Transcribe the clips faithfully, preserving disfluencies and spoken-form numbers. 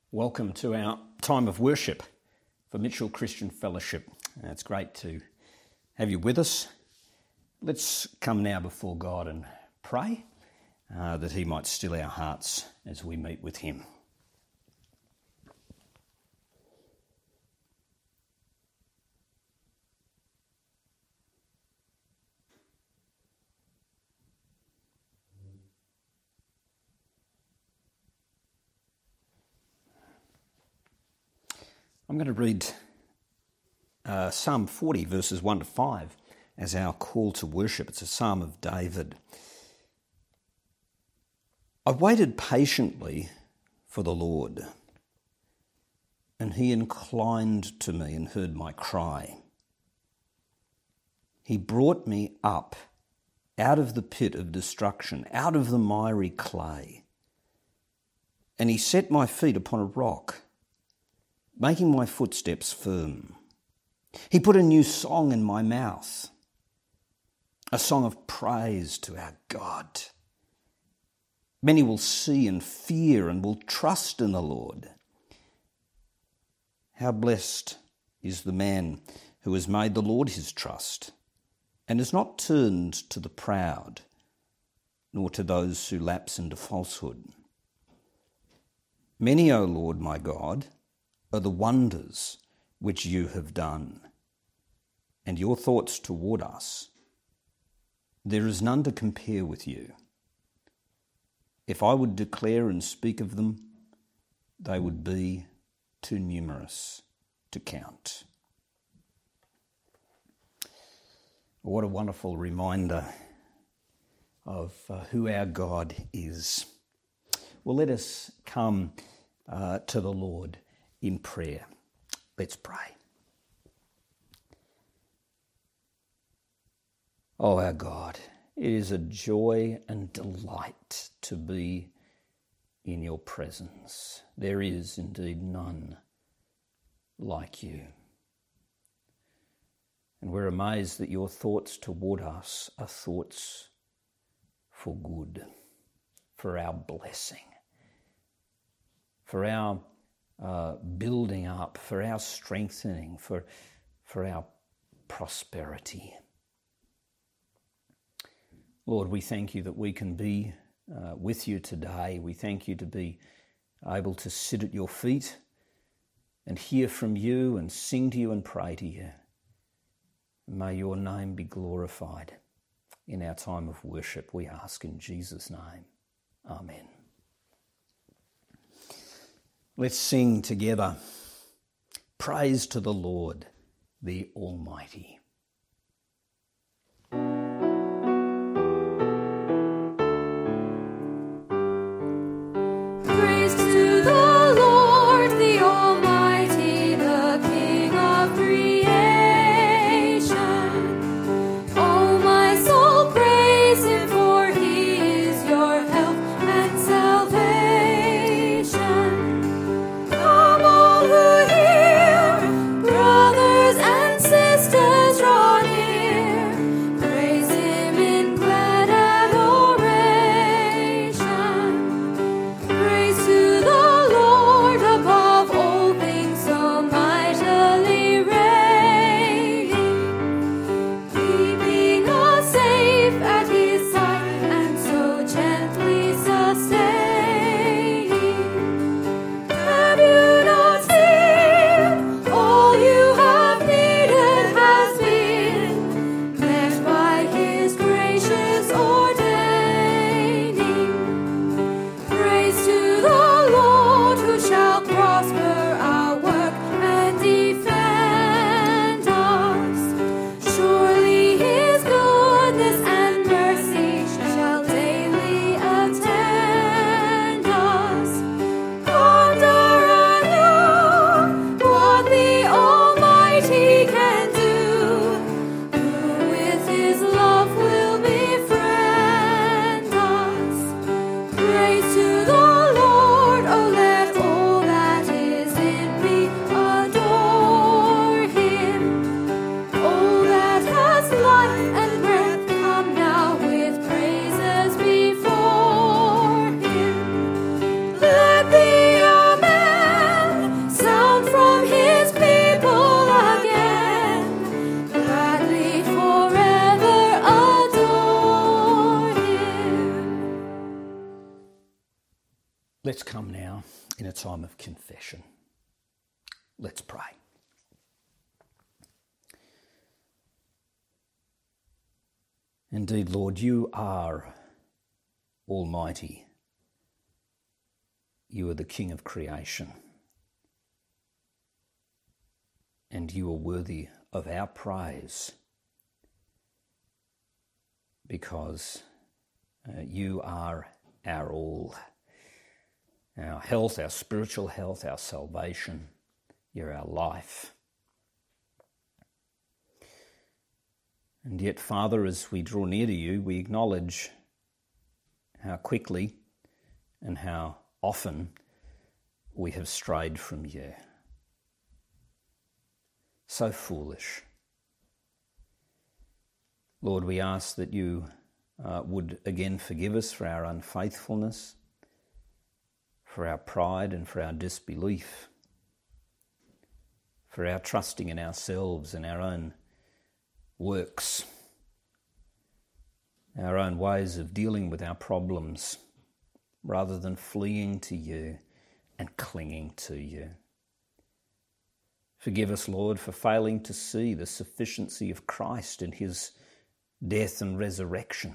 Welcome to our time of worship for Mitchell Christian Fellowship. Uh, it's great to have you with us. Let's come now before God and pray uh, that He might still our hearts as we meet with Him. I'm going to read uh, Psalm forty, verses one to five, as our call to worship. It's a psalm of David. I waited patiently for the Lord, and He inclined to me and heard my cry. He brought me up out of the pit of destruction, out of the miry clay, and He set my feet upon a rock, making my footsteps firm. He put a new song in my mouth, a song of praise to our God. Many will see and fear and will trust in the Lord. How blessed is the man who has made the Lord his trust and has not turned to the proud, nor to those who lapse into falsehood. Many, O Lord my God, are the wonders which you have done, and your thoughts toward us. There is none to compare with you. If I would declare and speak of them, they would be too numerous to count. What a wonderful reminder of uh, who our God is. Well, let us come uh, to the Lord in prayer. Let's pray. Oh, our God, it is a joy and delight to be in your presence. There is indeed none like you. And we're amazed that your thoughts toward us are thoughts for good, for our blessing, for our Uh, building up, for our strengthening, for, for our prosperity. Lord, we thank you that we can be uh, with you today. We thank you to be able to sit at your feet and hear from you and sing to you and pray to you. May your name be glorified in our time of worship, we ask in Jesus' name. Amen. Let's sing together, Praise to the Lord, the Almighty. Praise to the Lord, the Almighty, the King of creation. Oh, my soul, praise Him, for He is your help and salvation. Brothers and sisters, Let's come now in a time of confession. Let's pray. Indeed, Lord, you are almighty. You are the King of creation. And you are worthy of our praise because uh, you are our all. Our health, our spiritual health, our salvation. You're our life. And yet, Father, as we draw near to you, we acknowledge how quickly and how often we have strayed from you. So foolish. Lord, we ask that you uh, would again forgive us for our unfaithfulness, for our pride and for our disbelief, for our trusting in ourselves and our own works, our own ways of dealing with our problems, rather than fleeing to you and clinging to you. Forgive us, Lord, for failing to see the sufficiency of Christ in his death and resurrection.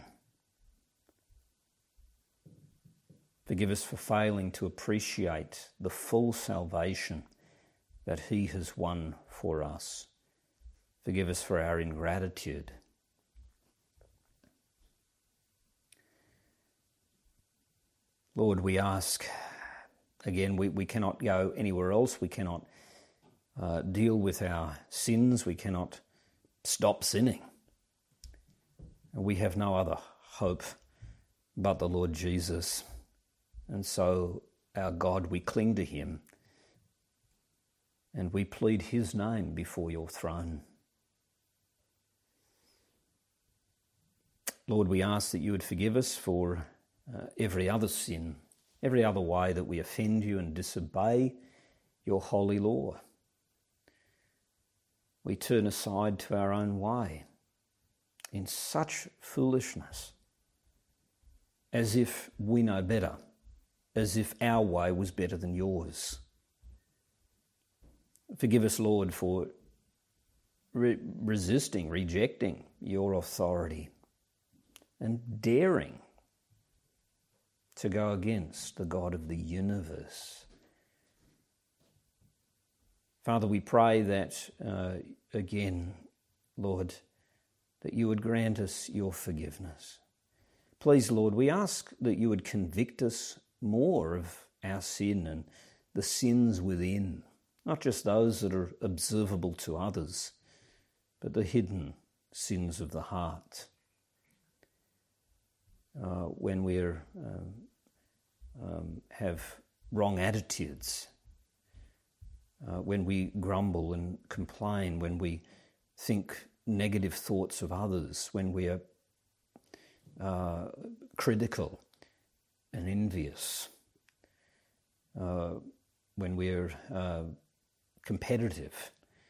Forgive us for failing to appreciate the full salvation that he has won for us. Forgive us for our ingratitude. Lord, we ask, again, we, we cannot go anywhere else. We cannot uh, deal with our sins. We cannot stop sinning. We have no other hope but the Lord Jesus. And so, our God, we cling to him and we plead his name before your throne. Lord, we ask that you would forgive us for uh, every other sin, every other way that we offend you and disobey your holy law. We turn aside to our own way in such foolishness, as if we know better, as if our way was better than yours. Forgive us, Lord, for re- resisting, rejecting your authority and daring to go against the God of the universe. Father, we pray that, uh, again, Lord, that you would grant us your forgiveness. Please, Lord, we ask that you would convict us more of our sin and the sins within, not just those that are observable to others, but the hidden sins of the heart. Uh, when we uh, um, have wrong attitudes, uh, when we grumble and complain, when we think negative thoughts of others, when we are uh, critical and envious, uh, when we're uh, competitive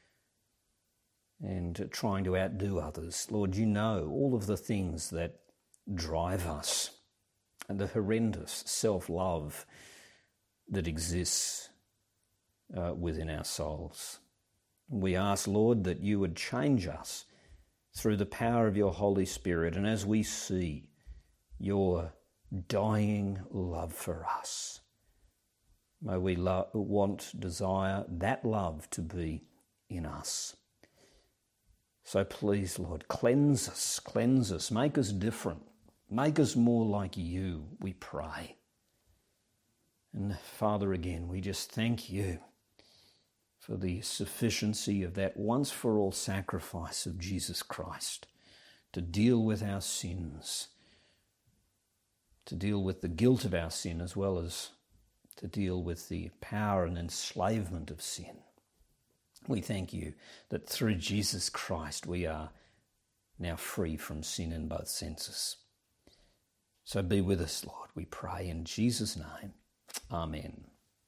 and trying to outdo others. Lord, you know all of the things that drive us and the horrendous self-love that exists uh, within our souls. We ask, Lord, that you would change us through the power of your Holy Spirit, and as we see your dying love for us, may we lo- want, desire that love to be in us. So please, Lord, cleanse us, cleanse us, make us different, make us more like you, we pray. And Father, again, we just thank you for the sufficiency of that once-for-all sacrifice of Jesus Christ to deal with our sins, to deal with the guilt of our sin, as well as to deal with the power and enslavement of sin. We thank you that through Jesus Christ we are now free from sin in both senses. So be with us, Lord, we pray in Jesus' name. Amen.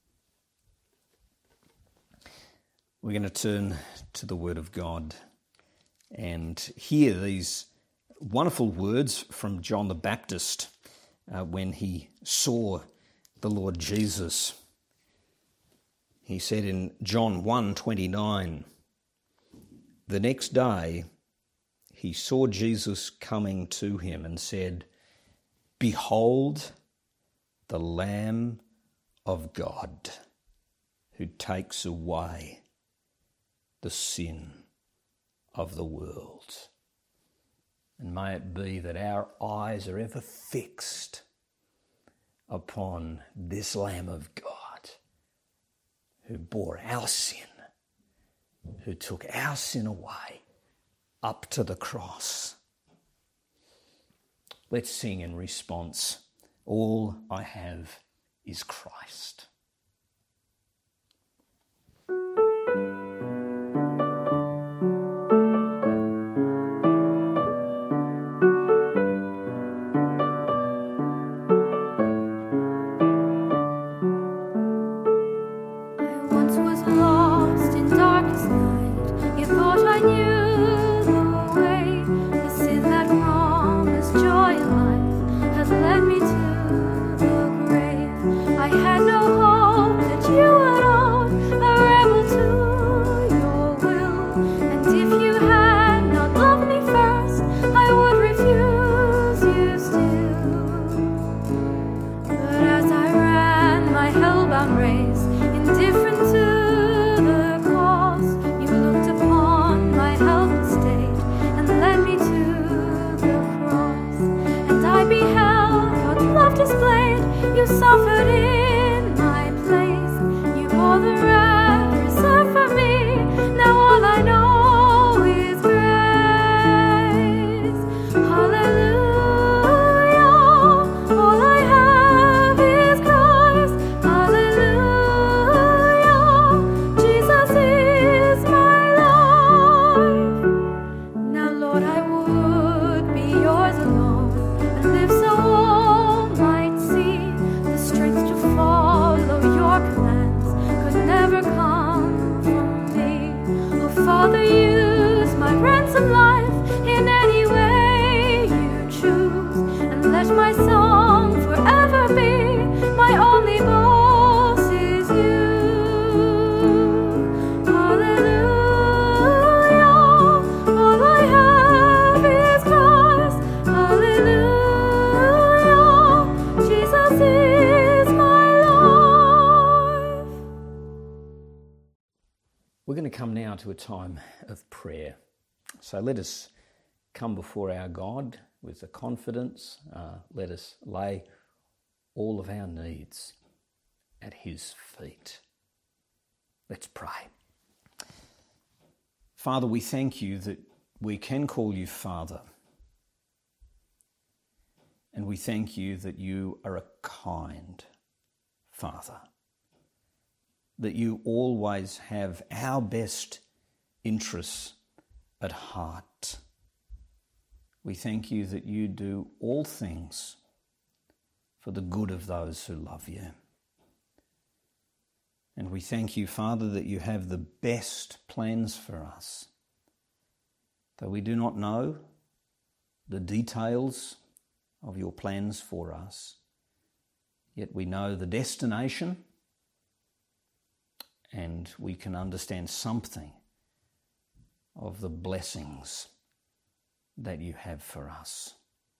We're going to turn to the Word of God and hear these wonderful words from John the Baptist uh, when he saw the Lord Jesus. He said in John one twenty-nine, the next day he saw Jesus coming to him and said, "Behold, the Lamb of God who takes away the sin of the world." And may it be that our eyes are ever fixed upon this Lamb of God who bore our sin, who took our sin away up to the cross. Let's sing in response, "All I have is Christ." To a time of prayer. So let us come before our God with the confidence. Uh, let us lay all of our needs at his feet. Let's pray. Father, we thank you that we can call you Father. And we thank you that you are a kind Father, that you always have our best interests at heart. We thank you that you do all things for the good of those who love you. And we thank you, Father, that you have the best plans for us. Though we do not know the details of your plans for us, yet we know the destination and we can understand something of the blessings that you have for us.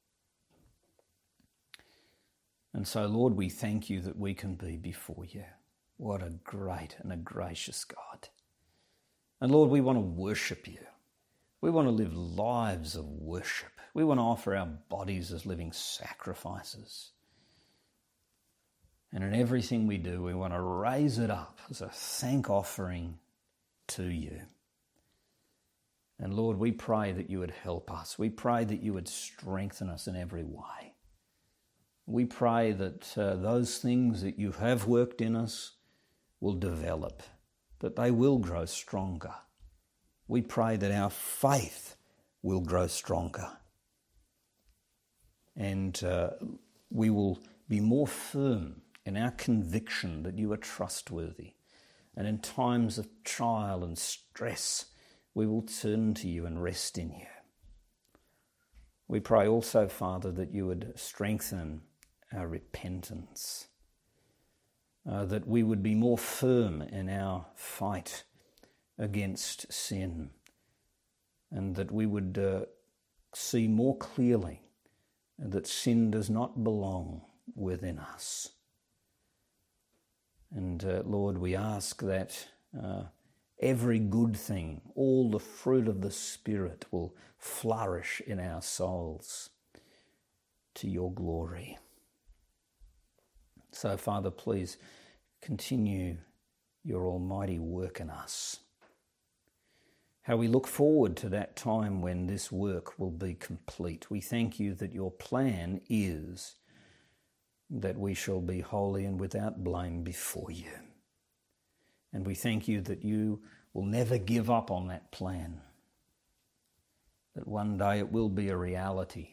And so, Lord, we thank you that we can be before you. What a great and a gracious God. And Lord, we want to worship you. We want to live lives of worship. We want to offer our bodies as living sacrifices. And in everything we do, we want to raise it up as a thank offering to you. And Lord, we pray that you would help us. We pray that you would strengthen us in every way. We pray that uh, those things that you have worked in us will develop, that they will grow stronger. We pray that our faith will grow stronger. And uh, we will be more firm in our conviction that you are trustworthy. And in times of trial and stress, we will turn to you and rest in you. We pray also, Father, that you would strengthen our repentance, uh, that we would be more firm in our fight against sin, and that we would uh, see more clearly that sin does not belong within us. And uh, Lord, we ask that uh, every good thing, all the fruit of the Spirit will flourish in our souls to your glory. So, Father, please continue your almighty work in us. How we look forward to that time when this work will be complete. We thank you that your plan is that we shall be holy and without blame before you. And we thank you that you will never give up on that plan, that one day it will be a reality.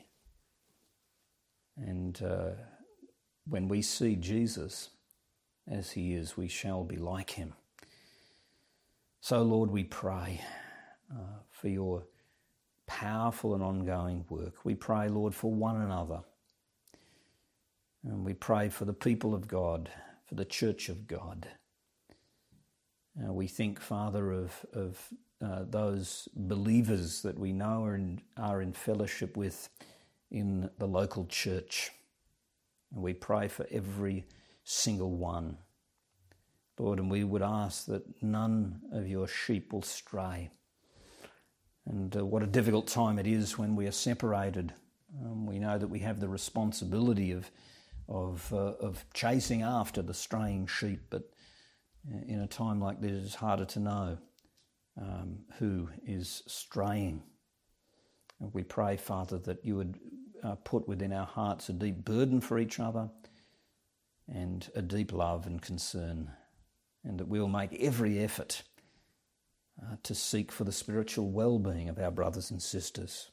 And uh, when we see Jesus as he is, we shall be like him. So, Lord, we pray uh, for your powerful and ongoing work. We pray, Lord, for one another. And we pray for the people of God, for the church of God. Uh, we think, Father, of, of uh, those believers that we know are in, are in fellowship with in the local church. And we pray for every single one, Lord, and we would ask that none of your sheep will stray. And uh, what a difficult time it is when we are separated. Um, we know that we have the responsibility of of uh, of chasing after the straying sheep, but in a time like this, it's harder to know um, who is straying. And we pray, Father, that you would uh, put within our hearts a deep burden for each other and a deep love and concern, and that we will make every effort uh, to seek for the spiritual well-being of our brothers and sisters.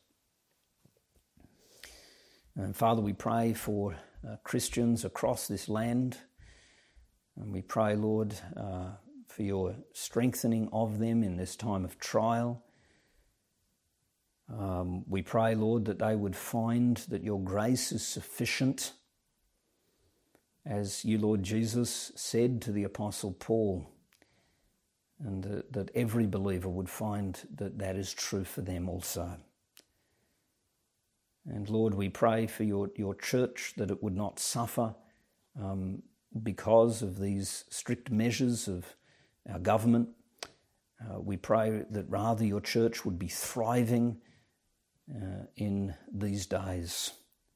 And Father, we pray for uh, Christians across this land, and we pray, Lord, uh, for your strengthening of them in this time of trial. Um, we pray, Lord, that they would find that your grace is sufficient, as you, Lord Jesus, said to the Apostle Paul, and that, that every believer would find that that is true for them also. And Lord, we pray for your, your church, that it would not suffer um, because of these strict measures of our government. Uh, we pray that rather your church would be thriving uh, in these days.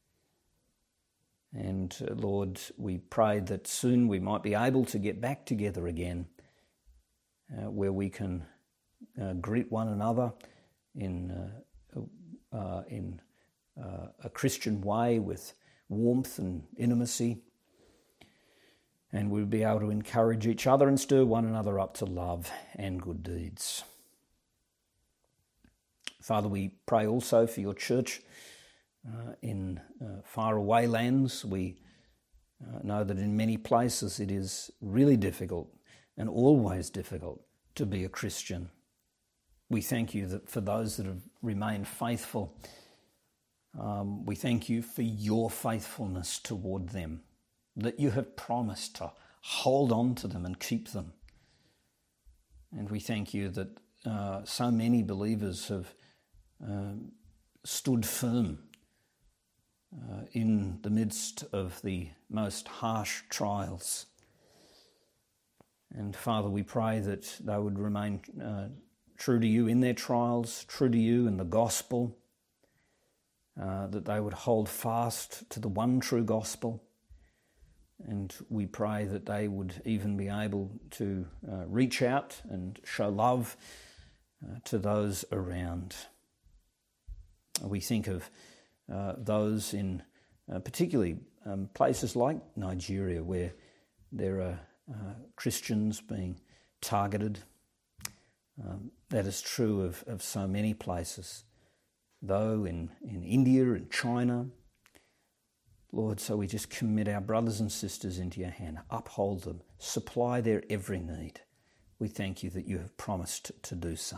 And uh, Lord, we pray that soon we might be able to get back together again, uh, where we can uh, greet one another in uh, uh, in uh, a Christian way with warmth and intimacy, and we'll be able to encourage each other and stir one another up to love and good deeds. Father, we pray also for your church uh, in uh, faraway lands. We uh, know that in many places it is really difficult and always difficult to be a Christian. We thank you that for those that have remained faithful, um, we thank you for your faithfulness toward them, that you have promised to hold on to them and keep them. And we thank you that uh, so many believers have uh, stood firm uh, in the midst of the most harsh trials. And Father, we pray that they would remain uh, true to you in their trials, true to you in the gospel, uh, that they would hold fast to the one true gospel. And we pray that they would even be able to uh, reach out and show love uh, to those around. We think of uh, those in uh, particularly um, places like Nigeria, where there are uh, Christians being targeted. Um, that is true of, of so many places, though in, in India and China. Lord, so we just commit our brothers and sisters into your hand. Uphold them. Supply their every need. We thank you that you have promised to do so.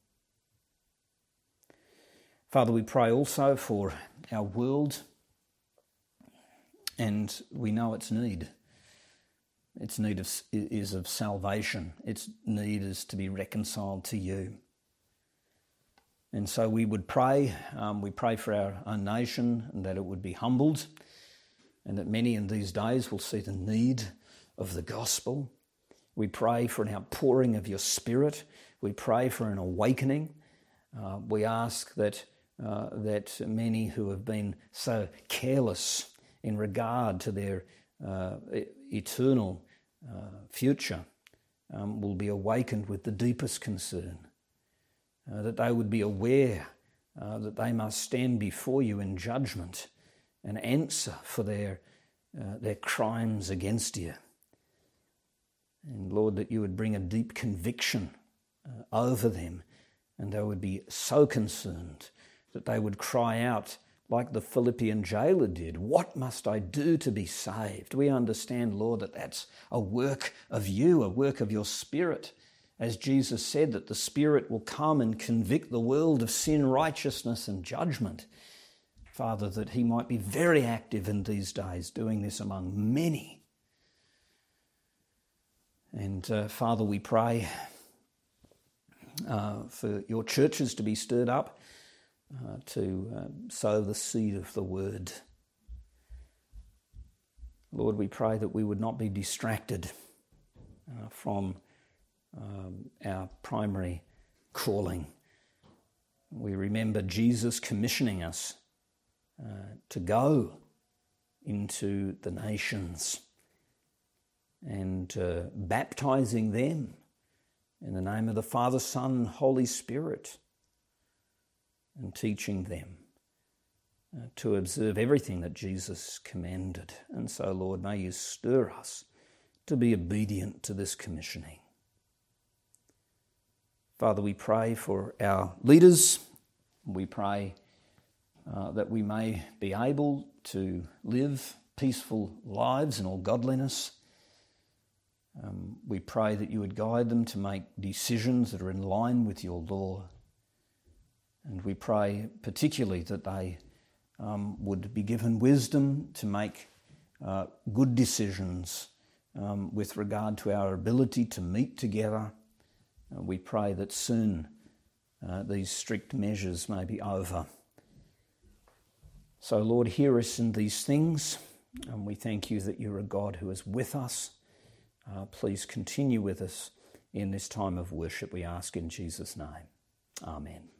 Father, we pray also for our world, and we know its need. its need of, is of salvation. Its need is to be reconciled to you. And so we would pray, um, we pray for our own nation and that it would be humbled, and that many in these days will see the need of the gospel. We pray for an outpouring of your Spirit. We pray for an awakening. Uh, we ask that uh, that many who have been so careless in regard to their uh, eternal uh, future um, will be awakened with the deepest concern. Uh, that they would be aware uh, that they must stand before you in judgment and answer for their uh, their crimes against you. And Lord, that you would bring a deep conviction uh, over them, and they would be so concerned that they would cry out like the Philippian jailer did, "What must I do to be saved?" We understand, Lord, that that's a work of you, a work of your Spirit. As Jesus said, that the Spirit will come and convict the world of sin, righteousness and judgment. Father, that he might be very active in these days, doing this among many. And uh, Father, we pray uh, for your churches to be stirred up, uh, to uh, sow the seed of the word. Lord, we pray that we would not be distracted uh, from Um, our primary calling. We remember Jesus commissioning us uh, to go into the nations and uh, baptizing them in the name of the Father, Son, and Holy Spirit, and teaching them uh, to observe everything that Jesus commanded. And so, Lord, may you stir us to be obedient to this commissioning. Father, we pray for our leaders. We pray uh, that we may be able to live peaceful lives in all godliness. Um, we pray that you would guide them to make decisions that are in line with your law. And we pray particularly that they um, would be given wisdom to make uh, good decisions um, with regard to our ability to meet together. Uh, we pray that soon uh, these strict measures may be over. So, Lord, hear us in these things, and we thank you that you're a God who is with us. Uh, please continue with us in this time of worship, we ask in Jesus' name. Amen.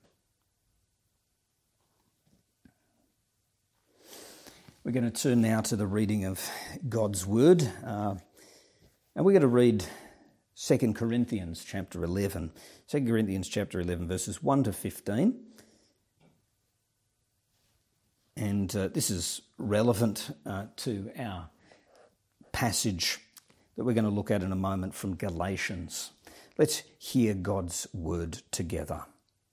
We're going to turn now to the reading of God's Word, uh, and we're going to read Second Corinthians chapter eleven. Second Corinthians chapter eleven, verses one to fifteen. And uh, this is relevant uh, to our passage that we're going to look at in a moment from Galatians. Let's hear God's word together.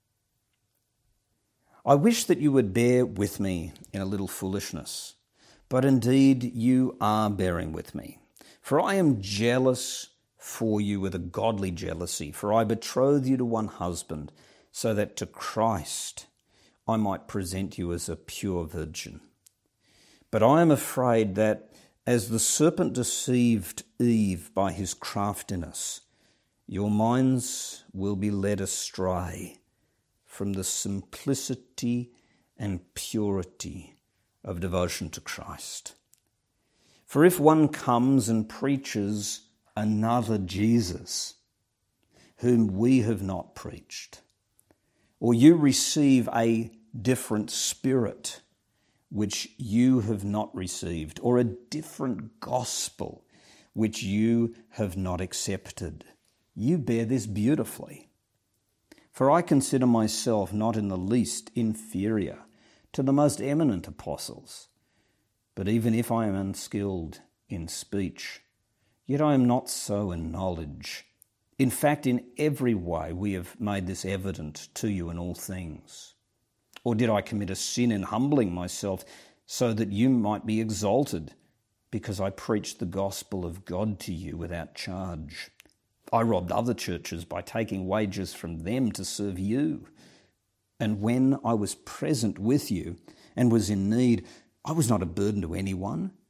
I wish that you would bear with me in a little foolishness, but indeed you are bearing with me. For I am jealous for you with a godly jealousy, for I betroth you to one husband, so that to Christ I might present you as a pure virgin. But I am afraid that as the serpent deceived Eve by his craftiness, your minds will be led astray from the simplicity and purity of devotion to Christ. For if one comes and preaches another Jesus, whom we have not preached, or you receive a different spirit, which you have not received, or a different gospel, which you have not accepted, you bear this beautifully. For I consider myself not in the least inferior to the most eminent apostles, but even if I am unskilled in speech, yet I am not so in knowledge. In fact, in every way we have made this evident to you in all things. Or did I commit a sin in humbling myself so that you might be exalted, because I preached the gospel of God to you without charge? I robbed other churches by taking wages from them to serve you. And when I was present with you and was in need, I was not a burden to anyone,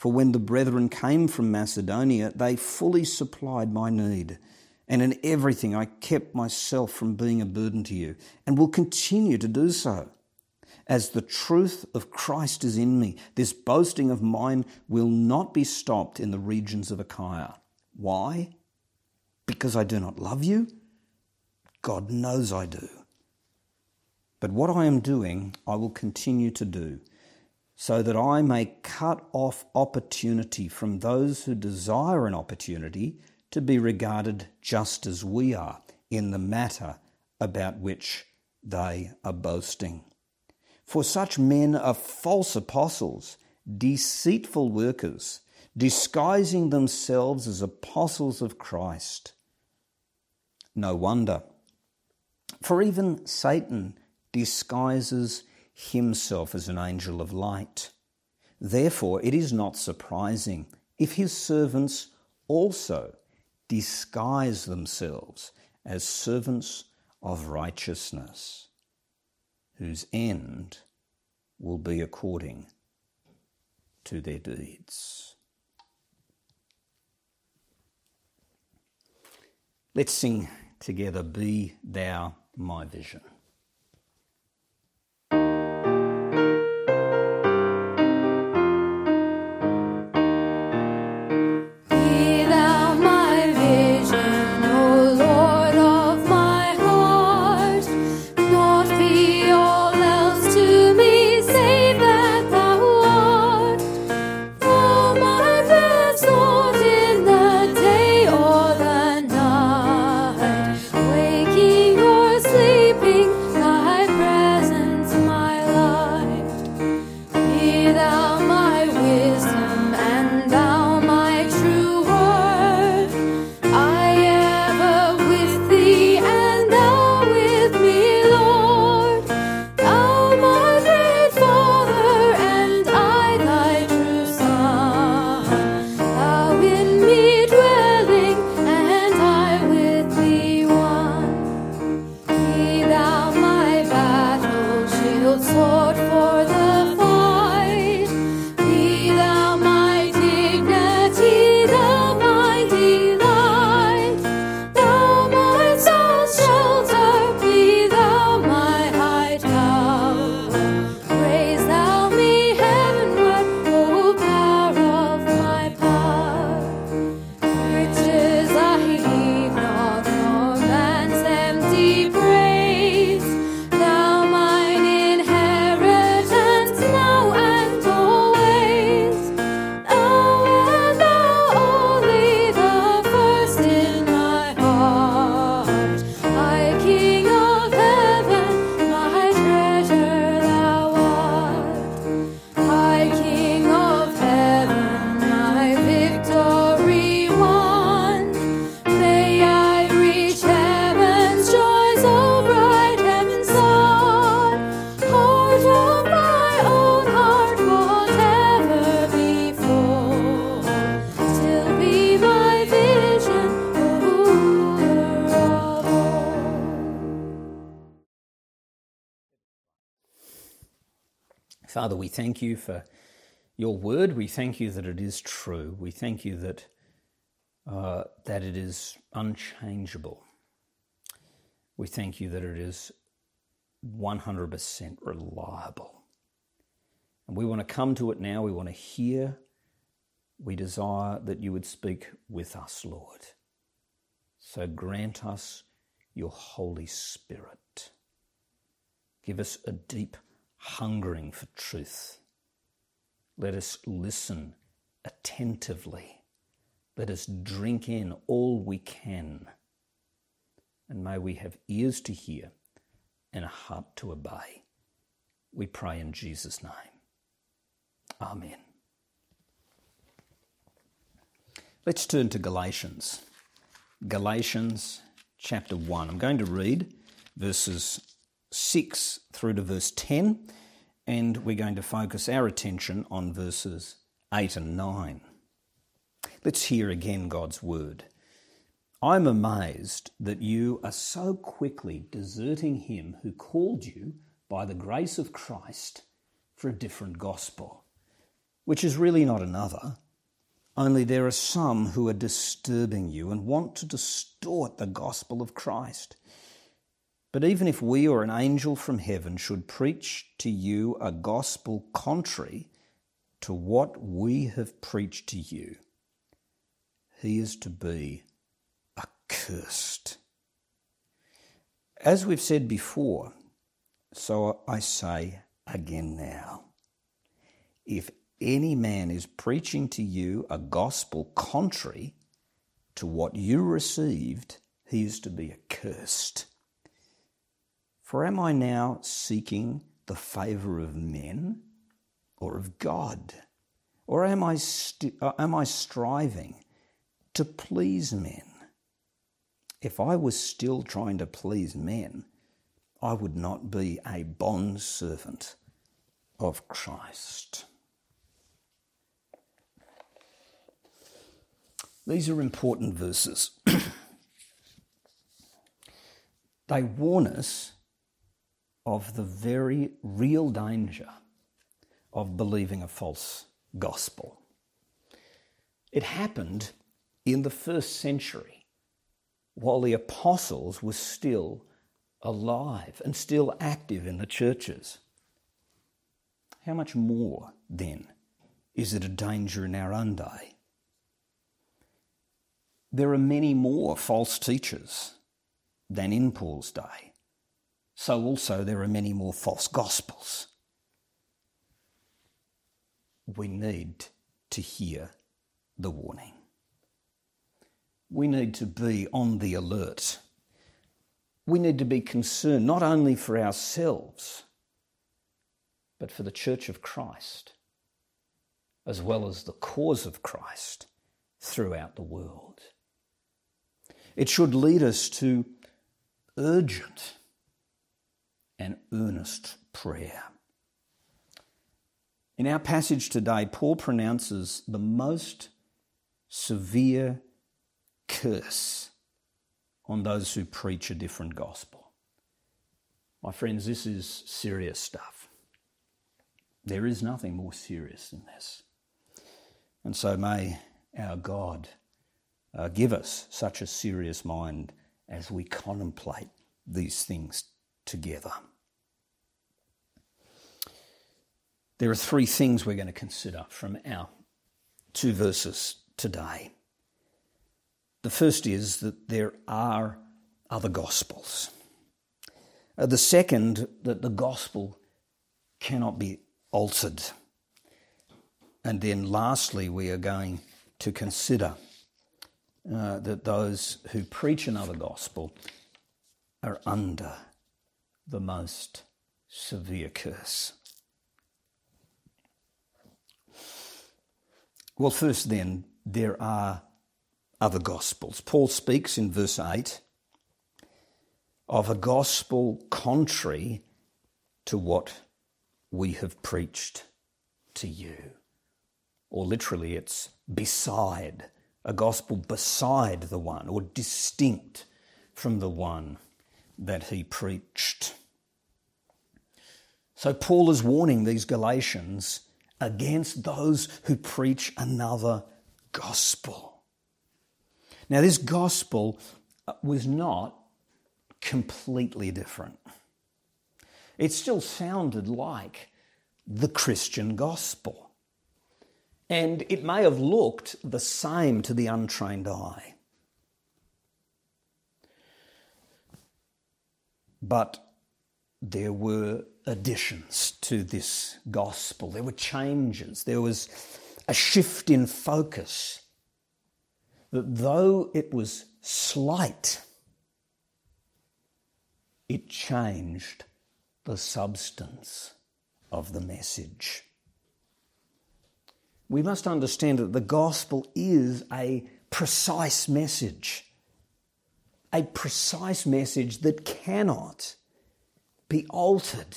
For when the brethren came from Macedonia, they fully supplied my need, and in everything I kept myself from being a burden to you, and will continue to do so. As the truth of Christ is in me, this boasting of mine will not be stopped in the regions of Achaia. Why? Because I do not love you? God knows I do. But what I am doing, I will continue to do, so that I may cut off opportunity from those who desire an opportunity to be regarded just as we are in the matter about which they are boasting. For such men are false apostles, deceitful workers, disguising themselves as apostles of Christ. No wonder, for even Satan disguises himself as an angel of light. Therefore, it is not surprising if his servants also disguise themselves as servants of righteousness, whose end will be according to their deeds. Let's sing together, Be Thou My Vision. Father, we thank you for your word. We thank you that it is true. We thank you that uh, that it is unchangeable. We thank you that it is one hundred percent reliable. And we want to come to it now. We want to hear. We desire that you would speak with us, Lord. So grant us your Holy Spirit. Give us a deep hungering for truth. Let us listen attentively. Let us drink in all we can. And may we have ears to hear and a heart to obey. We pray in Jesus' name. Amen. Let's turn to Galatians. Galatians chapter one. I'm going to read verses six through to verse ten, and we're going to focus our attention on verses eight and nine. Let's hear again God's word. I'm amazed that you are so quickly deserting him who called you by the grace of Christ for a different gospel. which is really not another, only there are some who are disturbing you and want to distort the gospel of Christ. But even if we or an angel from heaven should preach to you a gospel contrary to what we have preached to you, he is to be accursed. As we've said before, so I say again now, if any man is preaching to you a gospel contrary to what you received, he is to be accursed. For am I now seeking the favour of men or of God? Or am I, st- uh, am I striving to please men? If I was still trying to please men, I would not be a bondservant of Christ. These are important verses. They warn us of the very real danger of believing a false gospel. It happened in the first century while the apostles were still alive and still active in the churches. How much more, then, is it a danger in our own day? There are many more false teachers than in Paul's day. So also there are many more false gospels. We need to hear the warning. We need to be on the alert. We need to be concerned not only for ourselves, but for the Church of Christ, as well as the cause of Christ throughout the world. It should lead us to urgent and earnest prayer. In our passage today, Paul pronounces the most severe curse on those who preach a different gospel. My friends, this is serious stuff. There is nothing more serious than this. And so may our God uh, give us such a serious mind as we contemplate these things together. There are three things we're going to consider from our two verses today. The first is that there are other gospels. Uh, the second, that the gospel cannot be altered. And then lastly, we are going to consider uh, that those who preach another gospel are under the most severe curse. Well, first then, there are other gospels. Paul speaks in verse eight of a gospel contrary to what we have preached to you. Or literally, it's beside, a gospel beside the one, or distinct from the one that he preached. So Paul is warning these Galatians against those who preach another gospel. Now, this gospel was not completely different. It still sounded like the Christian gospel. And it may have looked the same to the untrained eye. But there were additions to this gospel. There were changes. There was a shift in focus. That though it was slight, it changed the substance of the message. We must understand that the gospel is a precise message. A precise message that cannot be altered.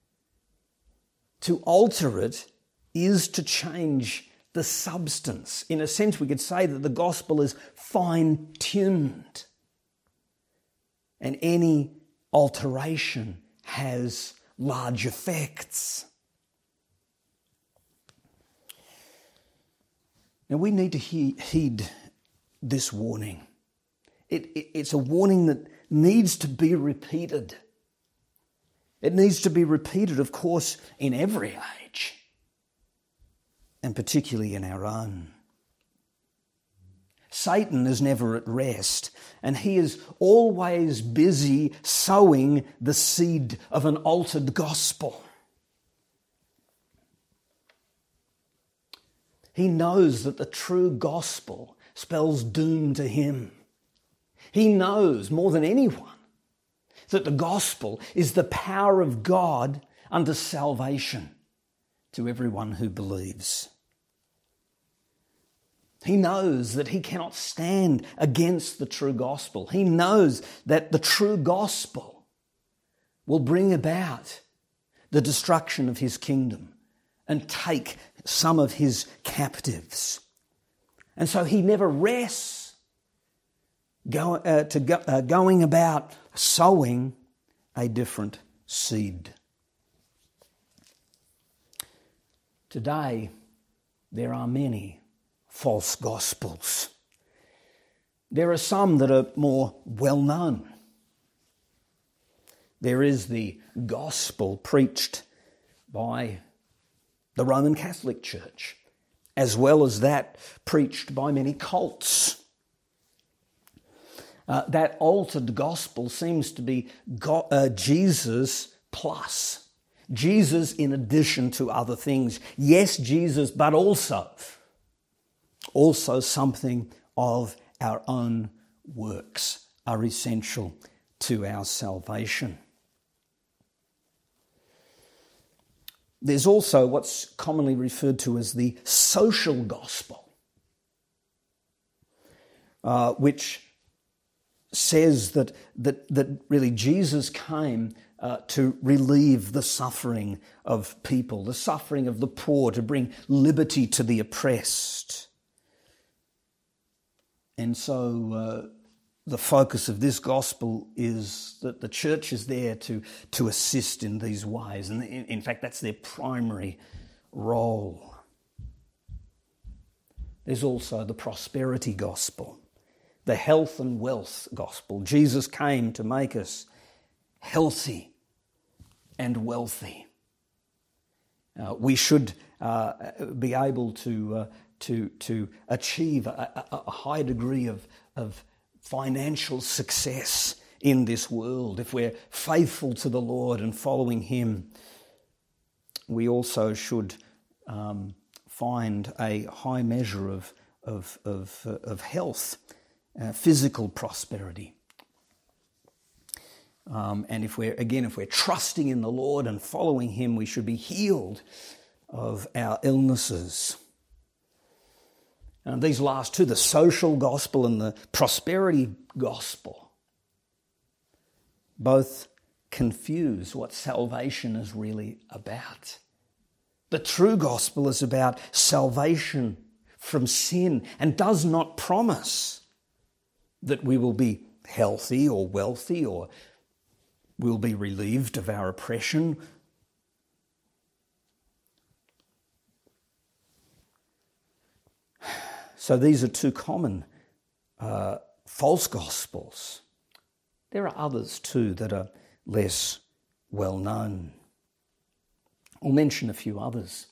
To alter it is to change the substance. In a sense, we could say that the gospel is fine-tuned. And any alteration has large effects. Now we need to he- heed this warning. It, it, it's a warning that needs to be repeated. It needs to be repeated, of course, in every age, and particularly in our own. Satan is never at rest, and he is always busy sowing the seed of an altered gospel. He knows that the true gospel spells doom to him. He knows more than anyone that the gospel is the power of God unto salvation to everyone who believes. He knows that he cannot stand against the true gospel. He knows that the true gospel will bring about the destruction of his kingdom and take some of his captives. And so he never rests go, uh, to go, uh, going about sowing a different seed. Today, there are many false gospels. There are some that are more well known. There is the gospel preached by the Roman Catholic Church, as well as that preached by many cults. Uh, that altered gospel seems to be God, uh, Jesus plus. Jesus in addition to other things. Yes, Jesus, but also, also something of our own works are essential to our salvation. There's also what's commonly referred to as the social gospel, uh, which says that, that, that really Jesus came uh, to relieve the suffering of people, the suffering of the poor, to bring liberty to the oppressed. And so uh, the focus of this gospel is that the church is there to, to assist in these ways. And in, in fact, that's their primary role. There's also the prosperity gospel, the health and wealth gospel. Jesus came to make us healthy and wealthy. Uh, we should uh, be able to, uh, to, to achieve a, a, a high degree of, of financial success in this world. If we're faithful to the Lord and following Him, we also should um, find a high measure of, of, of, uh, of health, uh, physical prosperity. Um, and if we're, again, if we're trusting in the Lord and following Him, we should be healed of our illnesses. And these last two, the social gospel and the prosperity gospel, both confuse what salvation is really about. The true gospel is about salvation from sin and does not promise that we will be healthy or wealthy or will be relieved of our oppression. So these are two common uh, false gospels. There are others too that are less well known. I'll mention a few others.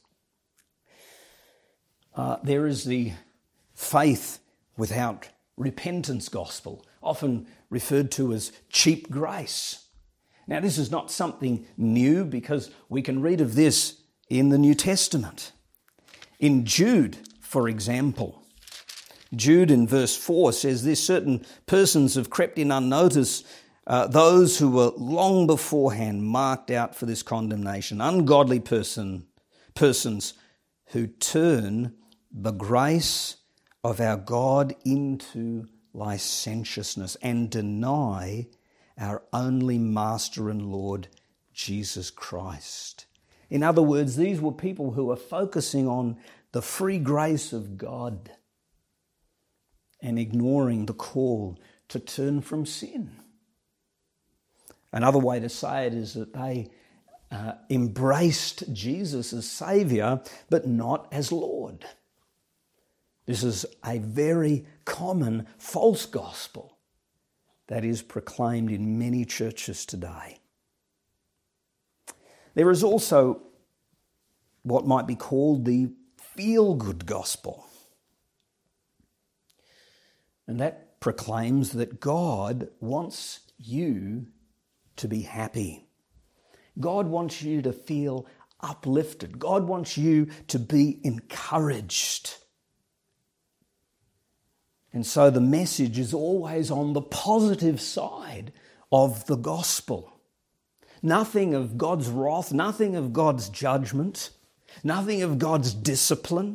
Uh, there is the faith without repentance gospel, often referred to as cheap grace. Now, this is not something new because we can read of this in the New Testament. In Jude, for example, Jude in verse four says this: certain persons have crept in unnoticed, uh, those who were long beforehand marked out for this condemnation, ungodly person, persons who turn the grace of our God into licentiousness and deny our only Master and Lord, Jesus Christ. In other words, these were people who were focusing on the free grace of God and ignoring the call to turn from sin. Another way to say it is that they uh, embraced Jesus as Saviour, but not as Lord. This is a very common false gospel that is proclaimed in many churches today. There is also what might be called the feel-good gospel. And that proclaims that God wants you to be happy. God wants you to feel uplifted. God wants you to be encouraged. And so the message is always on the positive side of the gospel. Nothing of God's wrath, nothing of God's judgment, nothing of God's discipline.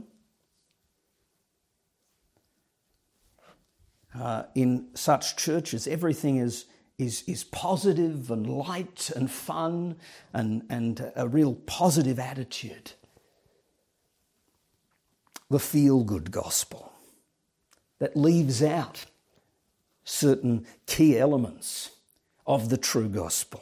Uh, in such churches, everything is, is, is positive and light and fun and, and a real positive attitude. The feel-good gospel that leaves out certain key elements of the true gospel.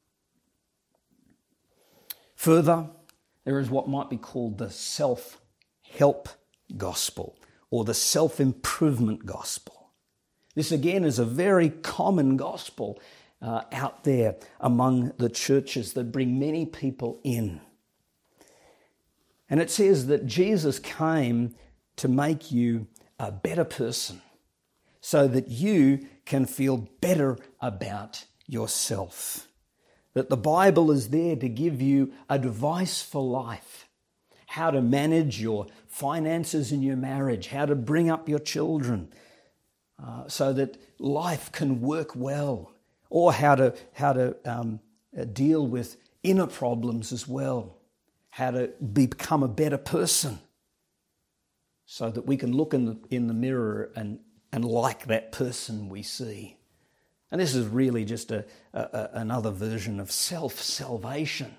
Further, there is what might be called the self-help gospel or the self-improvement gospel. This again is a very common gospel uh, out there among the churches that bring many people in. And it says that Jesus came to make you a better person so that you can feel better about yourself. That the Bible is there to give you advice for life, how to manage your finances in your marriage, how to bring up your children uh, so that life can work well, or how to, how to um, deal with inner problems as well, how to become a better person, so that we can look in the, in the mirror and, and like that person we see. And this is really just a, a, another version of self-salvation.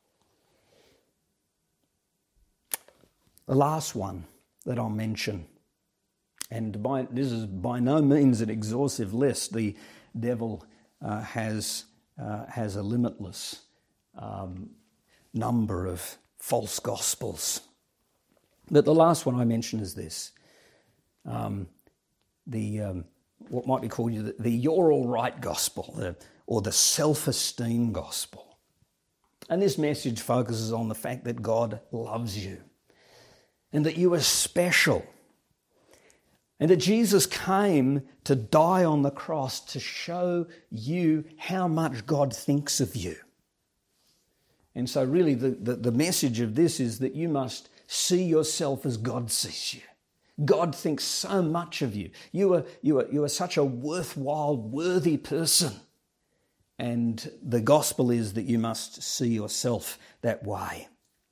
The last one that I'll mention, and by, this is by no means an exhaustive list. The devil uh, has, uh, has a limitless um, number of false gospels. But the last one I mention is this, um, the um, what might be called the, the you're all right gospel, the, or the self-esteem gospel. And this message focuses on the fact that God loves you and that you are special and that Jesus came to die on the cross to show you how much God thinks of you. And so really the, the, the message of this is that you must see yourself as God sees you. God thinks so much of you. You are, you are, you are such a worthwhile, worthy person. And the gospel is that you must see yourself that way.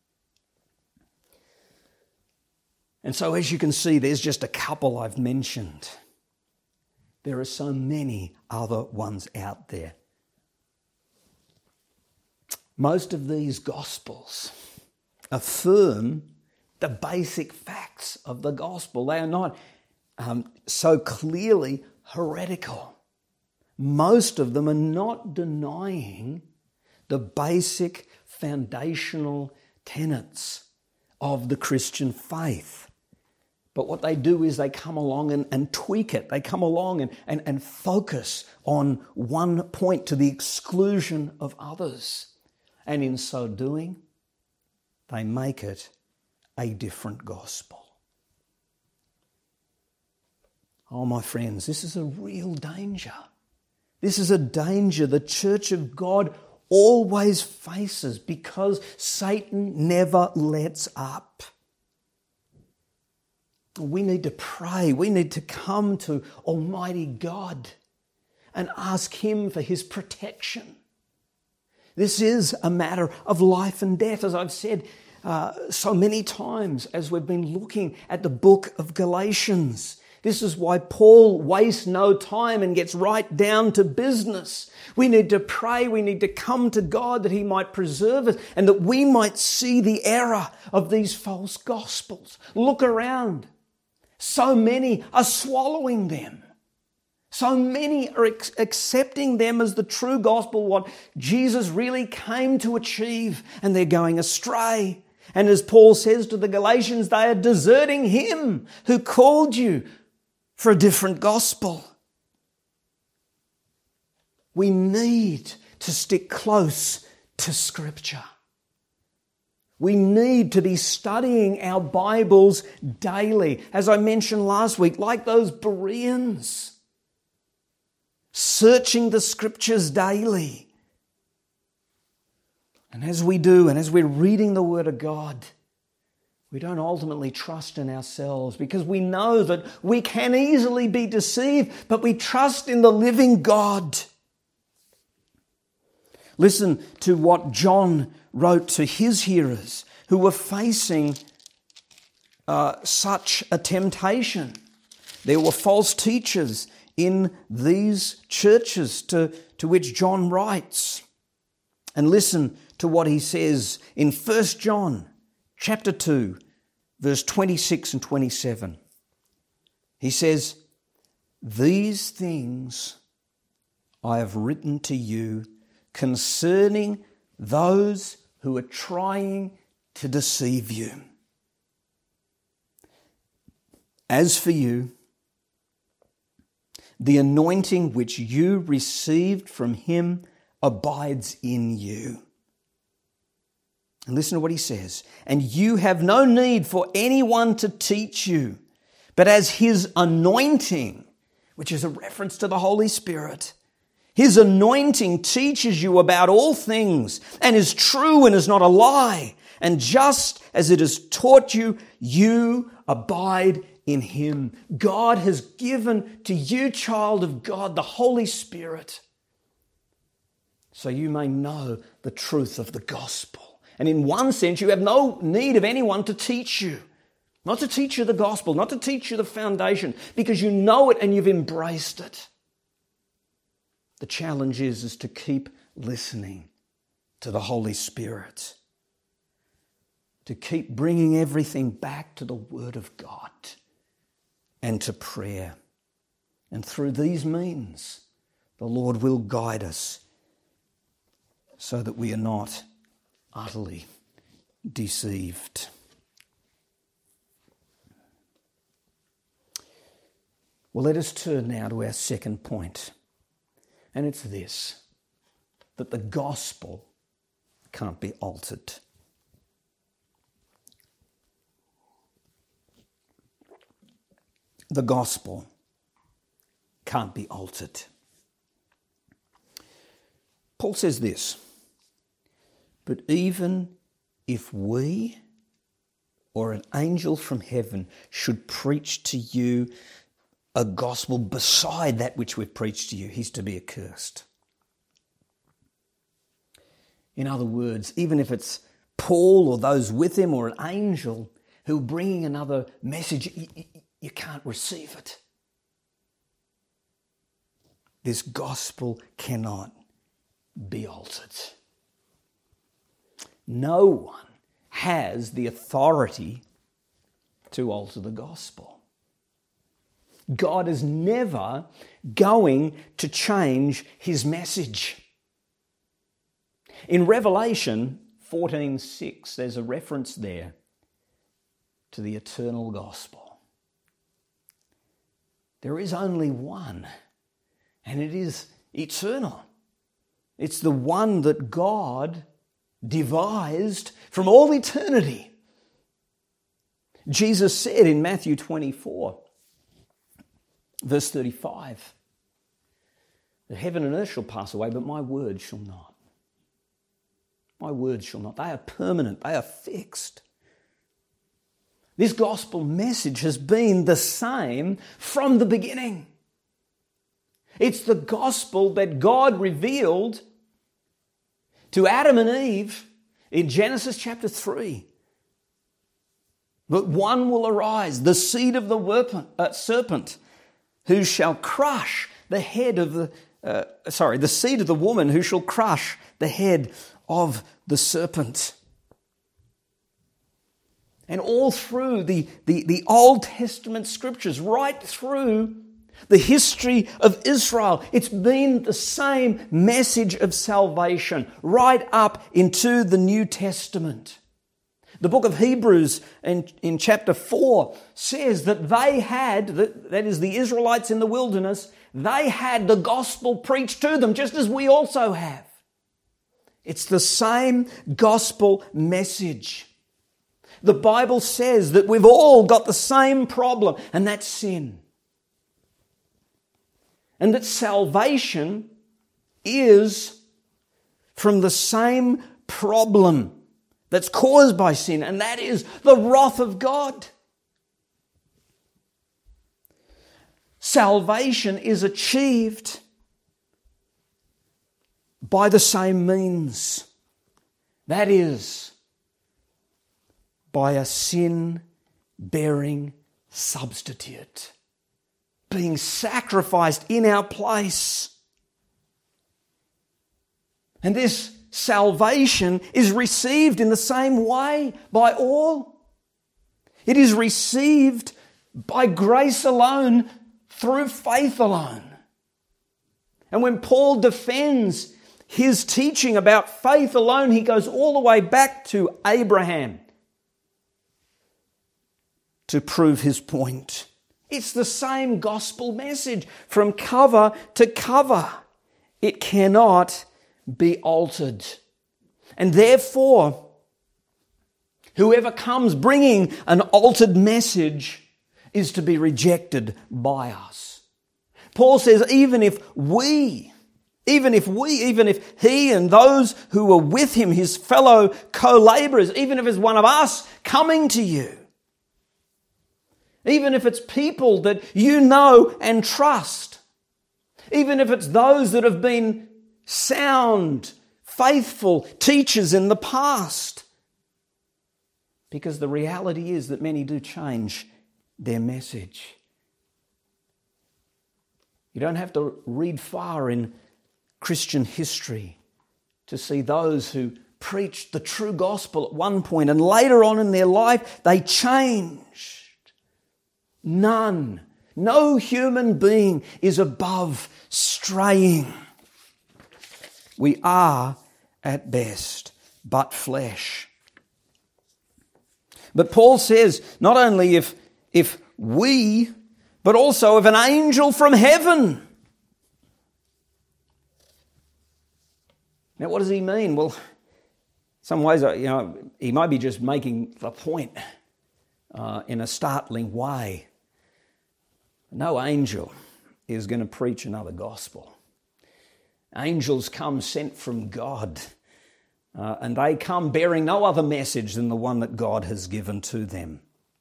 And so as you can see, there's just a couple I've mentioned. There are so many other ones out there. Most of these gospels affirm the basic facts of the gospel. They are not um, so clearly heretical. Most of them are not denying the basic foundational tenets of the Christian faith. But what they do is they come along and, and tweak it. They come along and, and, and focus on one point to the exclusion of others. And in so doing, they make it a different gospel. Oh, my friends, this is a real danger. This is a danger the Church of God always faces because Satan never lets up. We need to pray. We need to come to Almighty God and ask Him for His protection. This is a matter of life and death, as I've said uh, so many times as we've been looking at the book of Galatians. This is why Paul wastes no time and gets right down to business. We need to pray, we need to come to God that He might preserve us and that we might see the error of these false gospels. Look around. So many are swallowing them. So many are ex- accepting them as the true gospel, what Jesus really came to achieve, and they're going astray. And as Paul says to the Galatians, they are deserting him who called you for a different gospel. We need to stick close to Scripture. We need to be studying our Bibles daily, as I mentioned last week, like those Bereans, searching the Scriptures daily. And as we do, and as we're reading the Word of God, we don't ultimately trust in ourselves because we know that we can easily be deceived, but we trust in the living God. Listen to what John wrote to his hearers who were facing uh, such a temptation. There were false teachers in these churches to, to which John writes. And listen to what he says in First John chapter two, verse twenty-six and twenty-seven. He says, "These things I have written to you concerning those who are trying to deceive you. As for you, the anointing which you received from him abides in you." And listen to what he says. "And you have no need for anyone to teach you, but as his anointing," which is a reference to the Holy Spirit, "his anointing teaches you about all things and is true and is not a lie. And just as it has taught you, you abide in him." God has given to you, child of God, the Holy Spirit, so you may know the truth of the gospel. And in one sense, you have no need of anyone to teach you. Not to teach you the gospel, not to teach you the foundation, because you know it and you've embraced it. The challenge is, is to keep listening to the Holy Spirit, to keep bringing everything back to the Word of God and to prayer. And through these means, the Lord will guide us so that we are not utterly deceived. Well, let us turn now to our second point. And it's this, that the gospel can't be altered. The gospel can't be altered. Paul says this, "But even if we or an angel from heaven should preach to you a gospel beside that which we've preached to you, he's to be accursed." In other words, even if it's Paul or those with him or an angel who are bringing another message, you, you, you can't receive it. This gospel cannot be altered. No one has the authority to alter the gospel. God is never going to change his message. In Revelation fourteen six, there's a reference there to the eternal gospel. There is only one, and it is eternal. It's the one that God devised from all eternity. Jesus said in Matthew twenty-four, verse thirty-five, that heaven and earth shall pass away, but my word shall not. My words shall not. They are permanent. They are fixed. This gospel message has been the same from the beginning. It's the gospel that God revealed to Adam and Eve in Genesis chapter three. But one will arise, the seed of the serpent, who shall crush the head of the, uh, sorry, the seed of the woman who shall crush the head of the serpent. And all through the, the, the Old Testament scriptures, right through the history of Israel, it's been the same message of salvation right up into the New Testament. The book of Hebrews in, in chapter four says that they had, that, that is the Israelites in the wilderness, they had the gospel preached to them just as we also have. It's the same gospel message. The Bible says that we've all got the same problem, and that's sin. And that salvation is from the same problem that's caused by sin, and that is the wrath of God. Salvation is achieved by the same means. That is, by a sin-bearing substitute being sacrificed in our place. And this salvation is received in the same way by all. It is received by grace alone, through faith alone. And when Paul defends his teaching about faith alone, he goes all the way back to Abraham to prove his point. It's the same gospel message from cover to cover. It cannot be altered. And therefore, whoever comes bringing an altered message is to be rejected by us. Paul says even if we, even if we, even if he and those who were with him, his fellow co-laborers, even if it's one of us coming to you, even if it's people that you know and trust, even if it's those that have been sound, faithful teachers in the past, because the reality is that many do change their message. You don't have to read far in Christian history to see those who preached the true gospel at one point and later on in their life they changed. None, no human being is above straying. We are, at best, but flesh. But Paul says, not only if, if we, but also if an angel from heaven. Now, what does he mean? Well, in some ways, you know, he might be just making the point uh, in a startling way. No angel is going to preach another gospel. Angels come sent from God, uh, and they come bearing no other message than the one that God has given to them.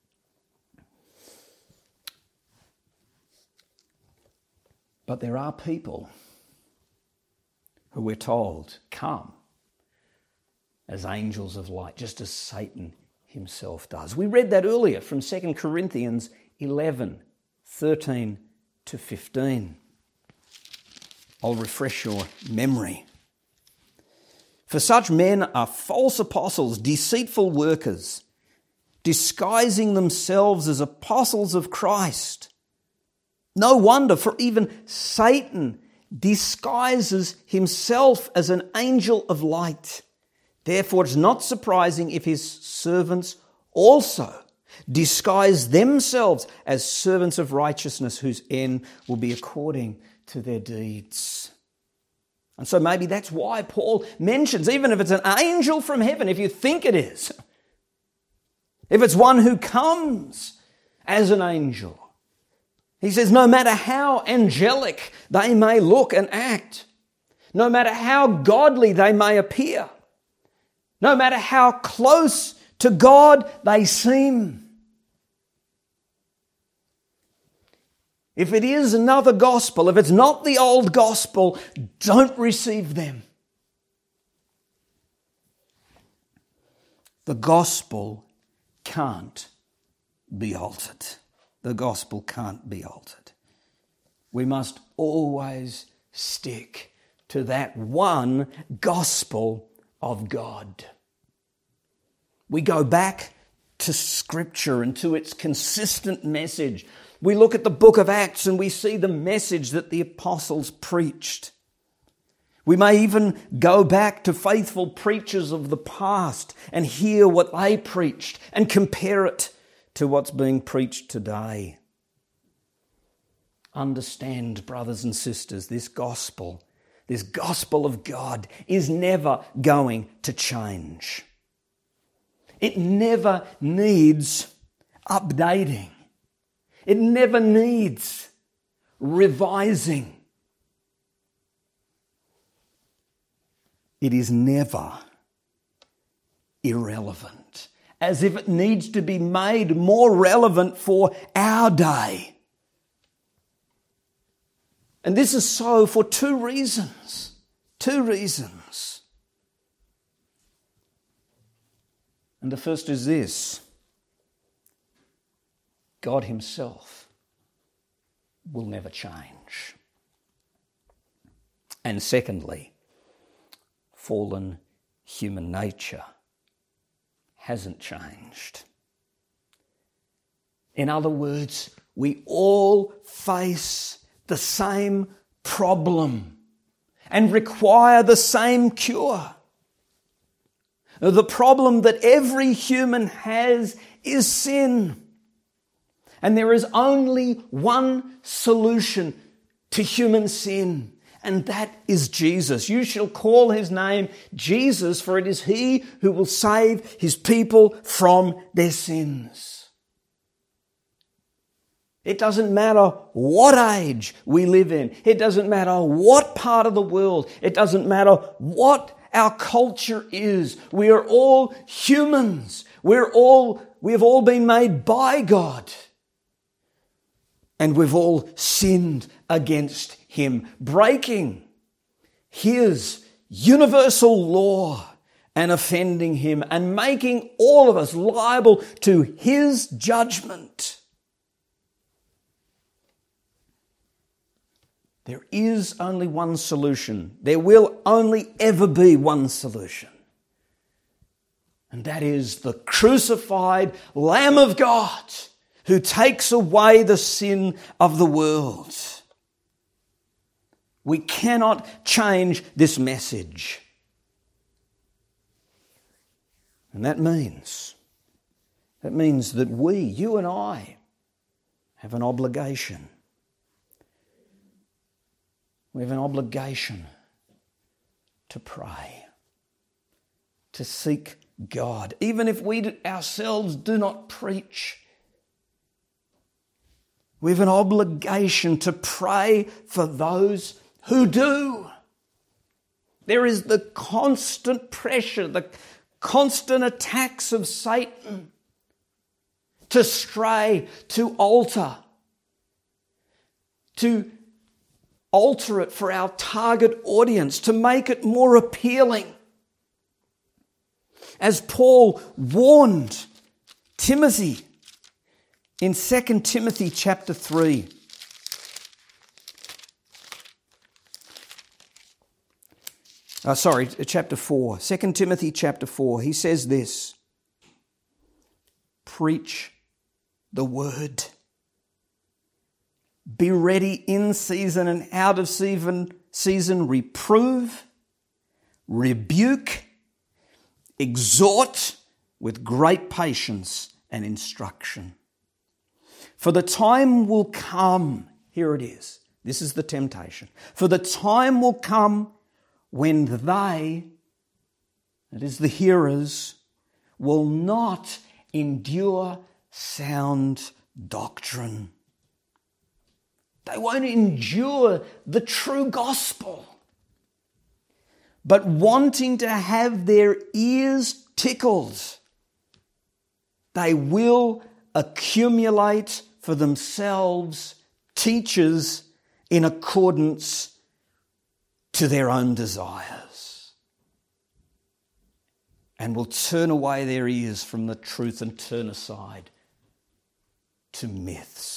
But there are people who we're told come as angels of light, just as Satan himself does. We read that earlier from Second Corinthians eleven, thirteen to fifteen. I'll refresh your memory. For such men are false apostles, deceitful workers, disguising themselves as apostles of Christ. No wonder, for even Satan disguises himself as an angel of light. Therefore, it's not surprising if his servants also disguise themselves as servants of righteousness, whose end will be according to their deeds. And so maybe that's why Paul mentions, even if it's an angel from heaven, if you think it is, if it's one who comes as an angel, he says no matter how angelic they may look and act, no matter how godly they may appear, no matter how close to God they seem, if it is another gospel, if it's not the old gospel, don't receive them. The gospel can't be altered. The gospel can't be altered. We must always stick to that one gospel of God. We go back to Scripture and to its consistent message. We look at the book of Acts and we see the message that the apostles preached. We may even go back to faithful preachers of the past and hear what they preached and compare it to what's being preached today. Understand, brothers and sisters, this gospel, this gospel of God is never going to change. It never needs updating. It never needs revising. It is never irrelevant, as if it needs to be made more relevant for our day. And this is so for two reasons. Two reasons. And the first is this: God Himself will never change. And secondly, fallen human nature hasn't changed. In other words, we all face the same problem and require the same cure. The problem that every human has is sin. And there is only one solution to human sin, and that is Jesus. You shall call His name Jesus, for it is He who will save His people from their sins. It doesn't matter what age we live in. It doesn't matter what part of the world. It doesn't matter what our culture is. We are all humans. We're all, we have all been made by God. And we've all sinned against Him, breaking His universal law and offending Him and making all of us liable to His judgment. There is only one solution. There will only ever be one solution. And that is the crucified Lamb of God who takes away the sin of the world. We cannot change this message. And that means, that means that we, you and I, have an obligation. We have an obligation to pray, to seek God, even if we ourselves do not preach. We have an obligation to pray for those who do. There is the constant pressure, the constant attacks of Satan to stray, to alter, to alter it for our target audience, to make it more appealing. As Paul warned Timothy in Second Timothy chapter three. Uh, sorry, chapter four. Second Timothy chapter four. He says this: preach the word. Be ready in season and out of season, season, reprove, rebuke, exhort with great patience and instruction. For the time will come, here it is, this is the temptation. For the time will come when they, that is the hearers, will not endure sound doctrine. They won't endure the true gospel. But wanting to have their ears tickled, they will accumulate for themselves teachers in accordance to their own desires, and will turn away their ears from the truth and turn aside to myths.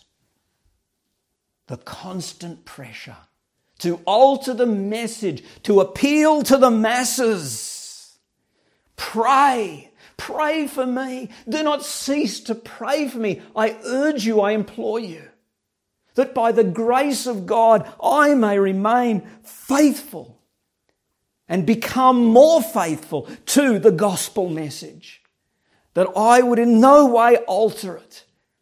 The constant pressure to alter the message, to appeal to the masses. Pray, pray for me. Do not cease to pray for me. I urge you, I implore you, that by the grace of God I may remain faithful and become more faithful to the gospel message, that I would in no way alter it.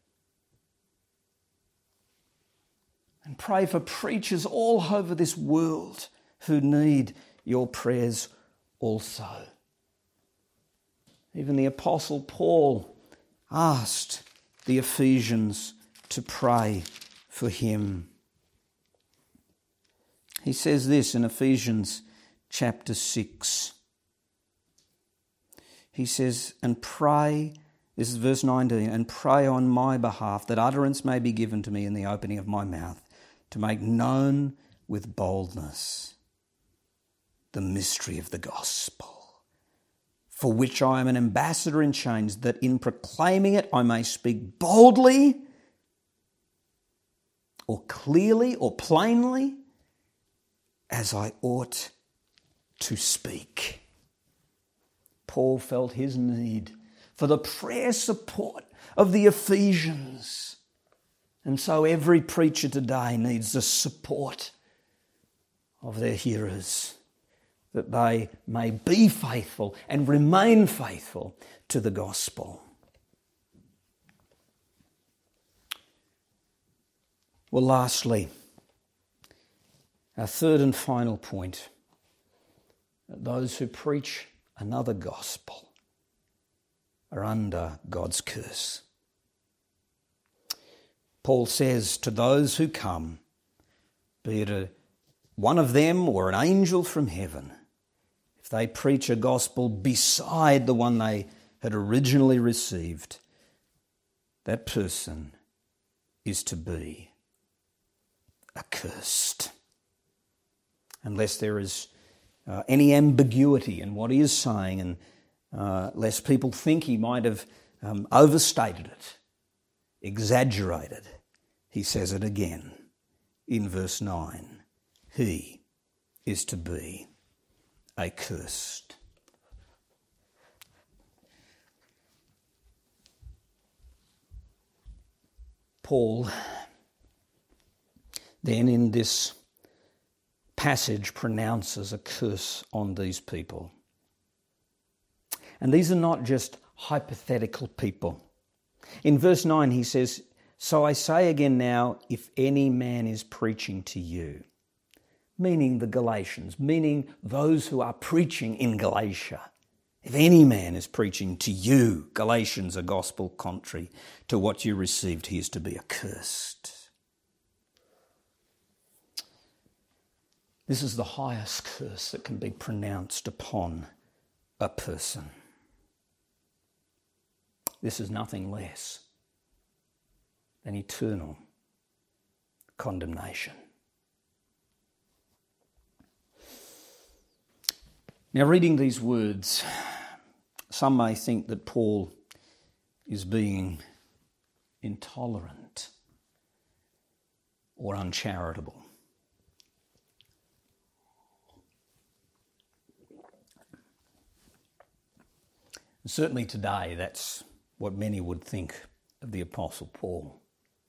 And pray for preachers all over this world who need your prayers also. Even the Apostle Paul asked the Ephesians to pray for him. He says this in Ephesians chapter six. He says, and pray, this is verse nineteen, and pray on my behalf that utterance may be given to me in the opening of my mouth, to make known with boldness the mystery of the gospel, for which I am an ambassador in chains, that in proclaiming it I may speak boldly or clearly or plainly as I ought to speak. Paul felt his need for the prayer support of the Ephesians. And so every preacher today needs the support of their hearers, that they may be faithful and remain faithful to the gospel. Well, lastly, our third and final point, those who preach another gospel are under God's curse. Paul says to those who come, be it a, one of them or an angel from heaven, if they preach a gospel beside the one they had originally received, that person is to be accursed. Unless there is uh, any ambiguity in what he is saying, and uh, lest people think he might have um, overstated it, exaggerated, he says it again in verse nine. He is to be accursed. Paul then in this passage pronounces a curse on these people. And these are not just hypothetical people. In verse nine he says, so I say again now, if any man is preaching to you, meaning the Galatians, meaning those who are preaching in Galatia, if any man is preaching to you, Galatians, a gospel contrary to what you received, he is to be accursed. This is the highest curse that can be pronounced upon a person. This is nothing less than eternal condemnation. Now, reading these words, some may think that Paul is being intolerant or uncharitable. Certainly today, that's what many would think of the Apostle Paul.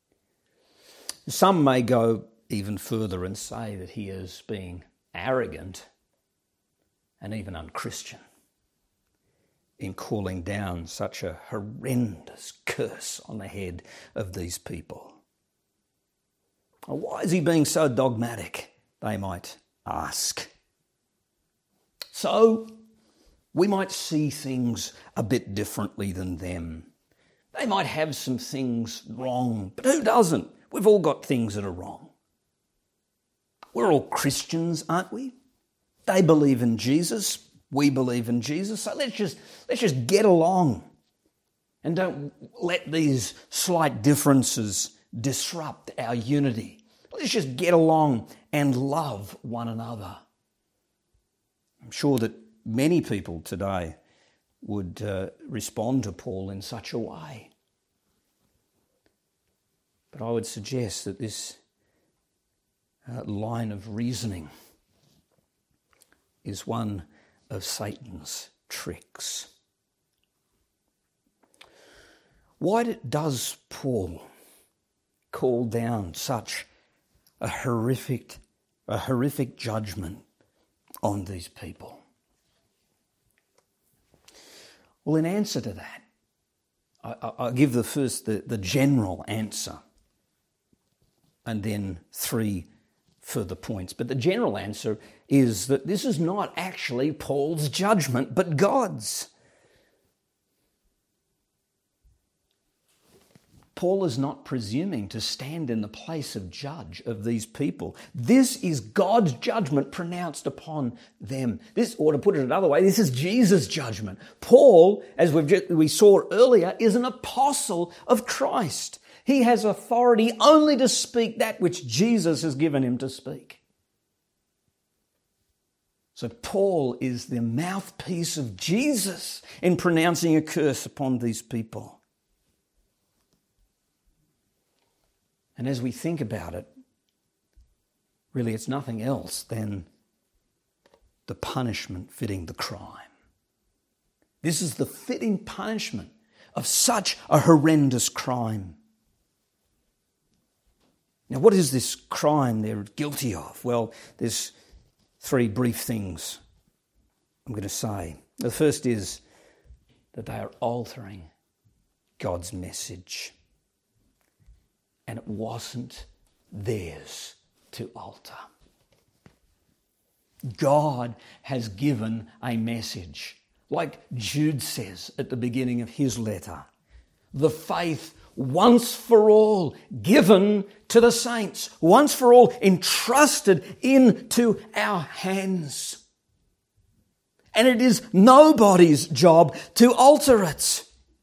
Some may go even further and say that he is being arrogant and even unchristian in calling down such a horrendous curse on the head of these people. Why is he being so dogmatic, they might ask? So, we might see things a bit differently than them. They might have some things wrong, but who doesn't? We've all got things that are wrong. We're all Christians, aren't we? They believe in Jesus. We believe in Jesus. So let's just let's just get along and don't let these slight differences disrupt our unity. Let's just get along and love one another. I'm sure that many people today would uh, respond to Paul in such a way. But I would suggest that this uh, line of reasoning is one of Satan's tricks. Why does Paul call down such a horrific, a horrific judgment on these people? Well, in answer to that, I, I, I'll give the first, the, the general answer, and then three further points. But the general answer is that this is not actually Paul's judgment, but God's. Paul is not presuming to stand in the place of judge of these people. This is God's judgment pronounced upon them. This, or to put it another way, this is Jesus' judgment. Paul, as we've just, we saw earlier, is an apostle of Christ. He has authority only to speak that which Jesus has given him to speak. So Paul is the mouthpiece of Jesus in pronouncing a curse upon these people. And as we think about it, really it's nothing else than the punishment fitting the crime. This is the fitting punishment of such a horrendous crime. Now, what is this crime they're guilty of? Well, there's three brief things I'm going to say. The first is that they are altering God's message. And it wasn't theirs to alter. God has given a message, like Jude says at the beginning of his letter. The faith once for all given to the saints, once for all entrusted into our hands. And it is nobody's job to alter it.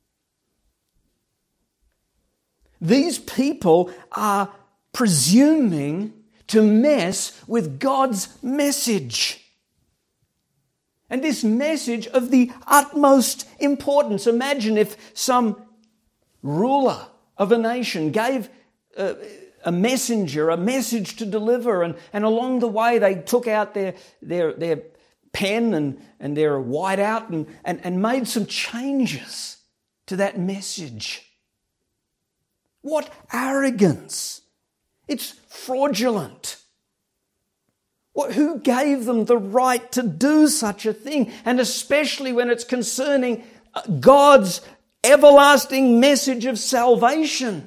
These people are presuming to mess with God's message. And this message of the utmost importance. Imagine if some ruler of a nation gave a, a messenger a message to deliver, and, and along the way they took out their, their, their pen and, and their whiteout and, and, and made some changes to that message. What arrogance! It's fraudulent. What, who gave them the right to do such a thing? And especially when it's concerning God's everlasting message of salvation.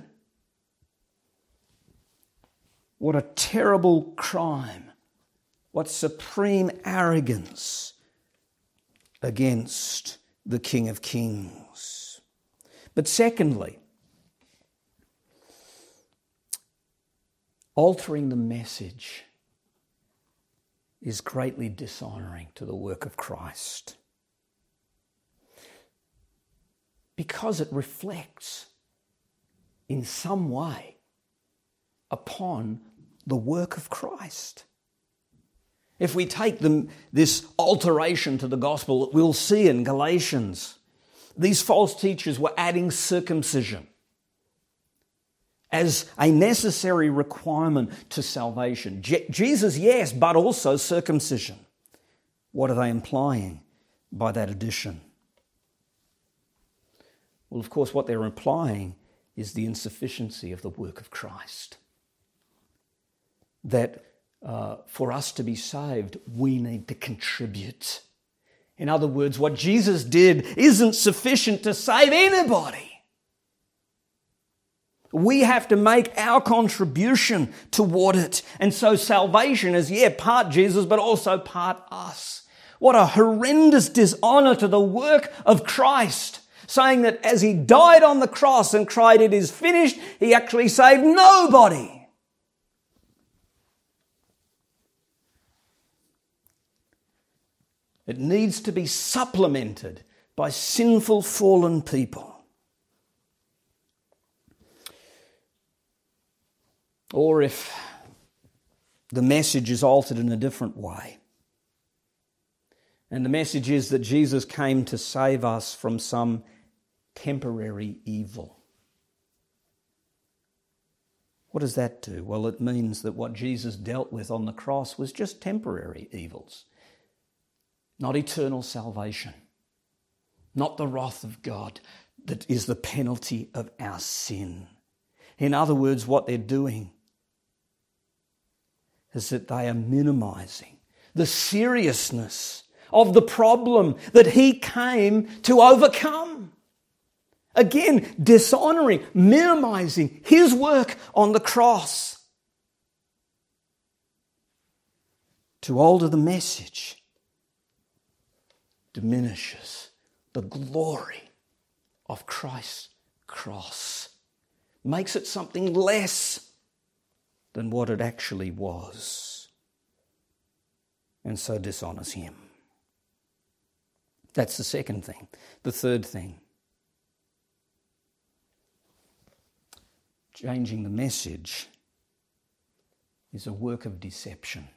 What a terrible crime. What supreme arrogance against the King of Kings. But secondly, altering the message is greatly dishonouring to the work of Christ, because it reflects in some way upon the work of Christ. If we take them, this alteration to the gospel that we'll see in Galatians, these false teachers were adding circumcision as a necessary requirement to salvation. Je- Jesus, yes, but also circumcision. What are they implying by that addition? Well, of course, what they're implying is the insufficiency of the work of Christ. That uh, for us to be saved, we need to contribute. In other words, what Jesus did isn't sufficient to save anybody. We have to make our contribution toward it. And so salvation is, yeah, part Jesus, but also part us. What a horrendous dishonour to the work of Christ, saying that as he died on the cross and cried, "It is finished," he actually saved nobody. It needs to be supplemented by sinful, fallen people. Or if the message is altered in a different way, and the message is that Jesus came to save us from some temporary evil. What does that do? Well, it means that what Jesus dealt with on the cross was just temporary evils, not eternal salvation, not the wrath of God that is the penalty of our sin. In other words, what they're doing is that they are minimizing the seriousness of the problem that he came to overcome. Again, dishonouring, minimising his work on the cross. To alter the message diminishes the glory of Christ's cross, makes it something less than what it actually was, and so dishonours him. That's the second thing. The third thing, changing the message is a work of deception.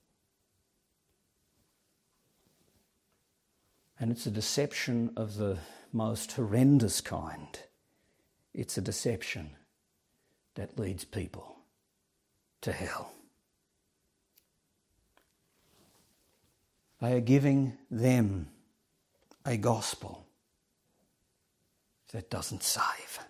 And it's a deception of the most horrendous kind. It's a deception that leads people to hell. They are giving them a gospel that doesn't save.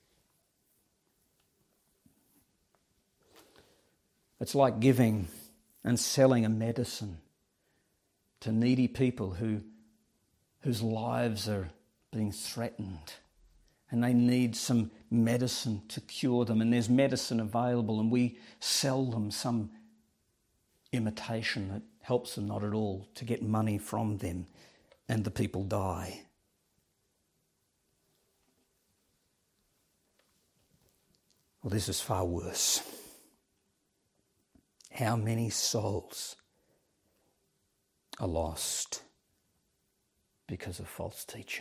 It's like giving and selling a medicine to needy people who whose lives are being threatened and they need some medicine to cure them, and there's medicine available and we sell them some imitation that helps them not at all, to get money from them, and the people die. Well, this is far worse. How many souls are lost because of false teaching?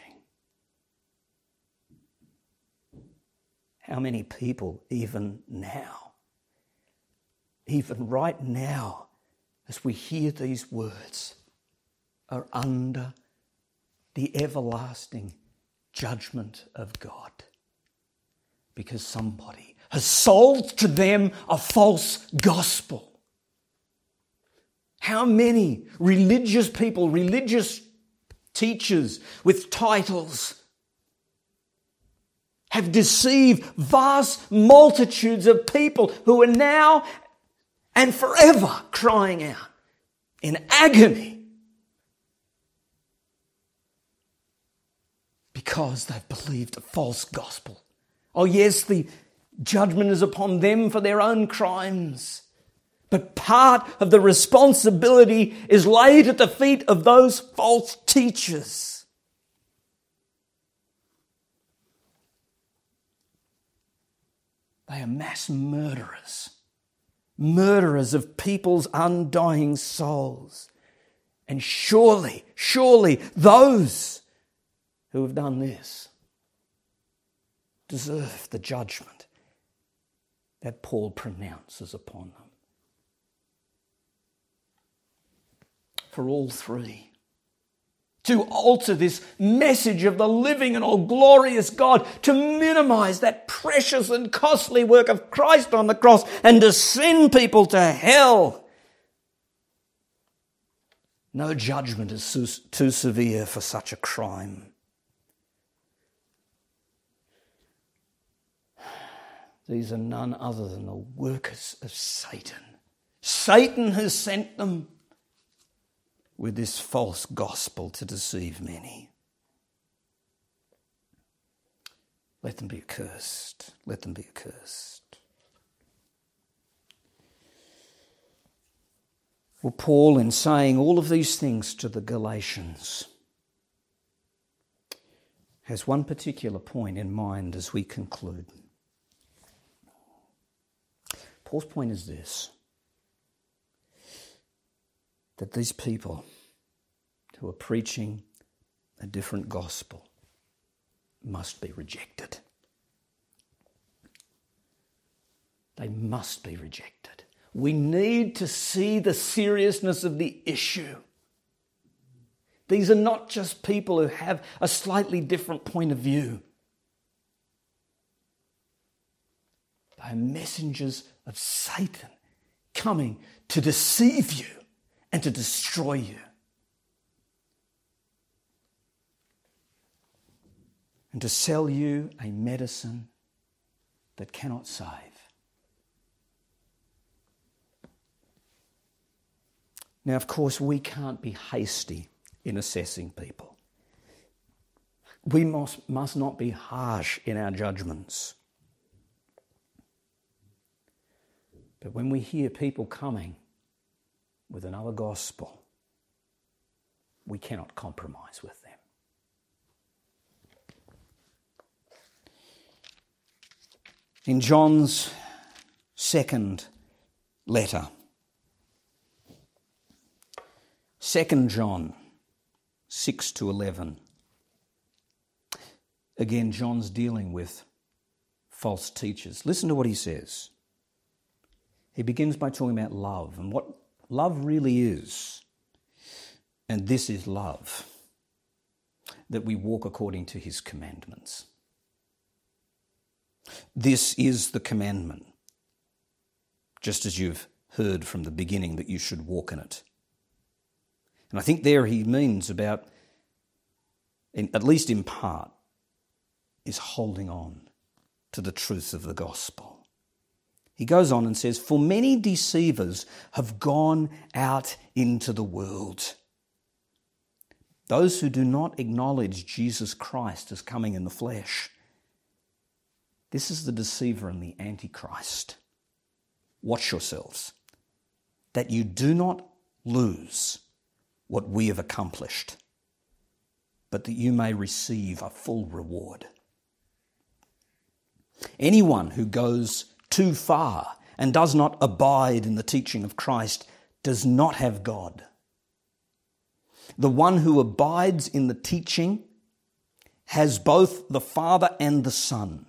How many people even now, even right now, as we hear these words, are under the everlasting judgment of God because somebody has sold to them a false gospel? How many religious people, religious teachers with titles have deceived vast multitudes of people who are now and forever crying out in agony because they've believed a false gospel. Oh yes, the judgment is upon them for their own crimes, but part of the responsibility is laid at the feet of those false teachers. They are mass murderers, murderers of people's undying souls. And surely, surely those who have done this deserve the judgment that Paul pronounces upon them. For all three, to alter this message of the living and all glorious God, to minimise that precious and costly work of Christ on the cross, and to send people to hell. No judgment is too severe for such a crime. These are none other than the workers of Satan. Satan has sent them with this false gospel to deceive many. Let them be accursed. Let them be accursed. Well, Paul, in saying all of these things to the Galatians, has one particular point in mind as we conclude. Paul's point is this: that these people who are preaching a different gospel must be rejected. They must be rejected. We need to see the seriousness of the issue. These are not just people who have a slightly different point of view. They are messengers of Satan coming to deceive you and to destroy you. And to sell you a medicine that cannot save. Now, of course, we can't be hasty in assessing people. We must, must not be harsh in our judgments. But when we hear people coming with another gospel, we cannot compromise with them. In John's second letter, Second John six to eleven, again, John's dealing with false teachers. Listen to what he says. He begins by talking about love and what love really is. And this is love, that we walk according to his commandments. This is the commandment, just as you've heard from the beginning that you should walk in it. And I think there he means about, in, at least in part, is holding on to the truth of the gospel. He goes on and says, "For many deceivers have gone out into the world. Those who do not acknowledge Jesus Christ as coming in the flesh. This is the deceiver and the Antichrist. Watch yourselves, that you do not lose what we have accomplished, but that you may receive a full reward. Anyone who goes too far and does not abide in the teaching of Christ does not have God. The one who abides in the teaching has both the Father and the Son.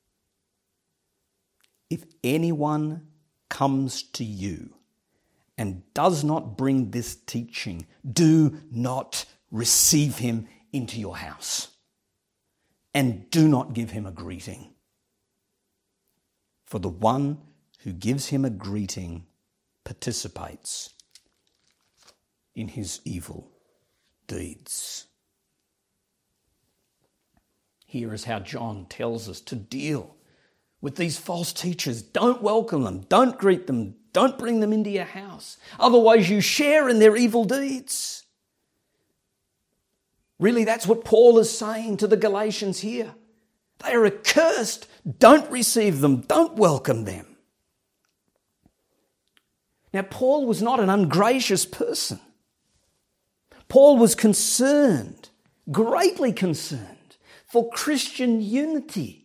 If anyone comes to you and does not bring this teaching, do not receive him into your house, and do not give him a greeting. For the one who gives him a greeting participates in his evil deeds." Here is how John tells us to deal with these false teachers. Don't welcome them, don't greet them, don't bring them into your house. Otherwise you share in their evil deeds. Really, that's what Paul is saying to the Galatians here. They are accursed. Don't receive them. Don't welcome them. Now, Paul was not an ungracious person. Paul was concerned, greatly concerned, for Christian unity.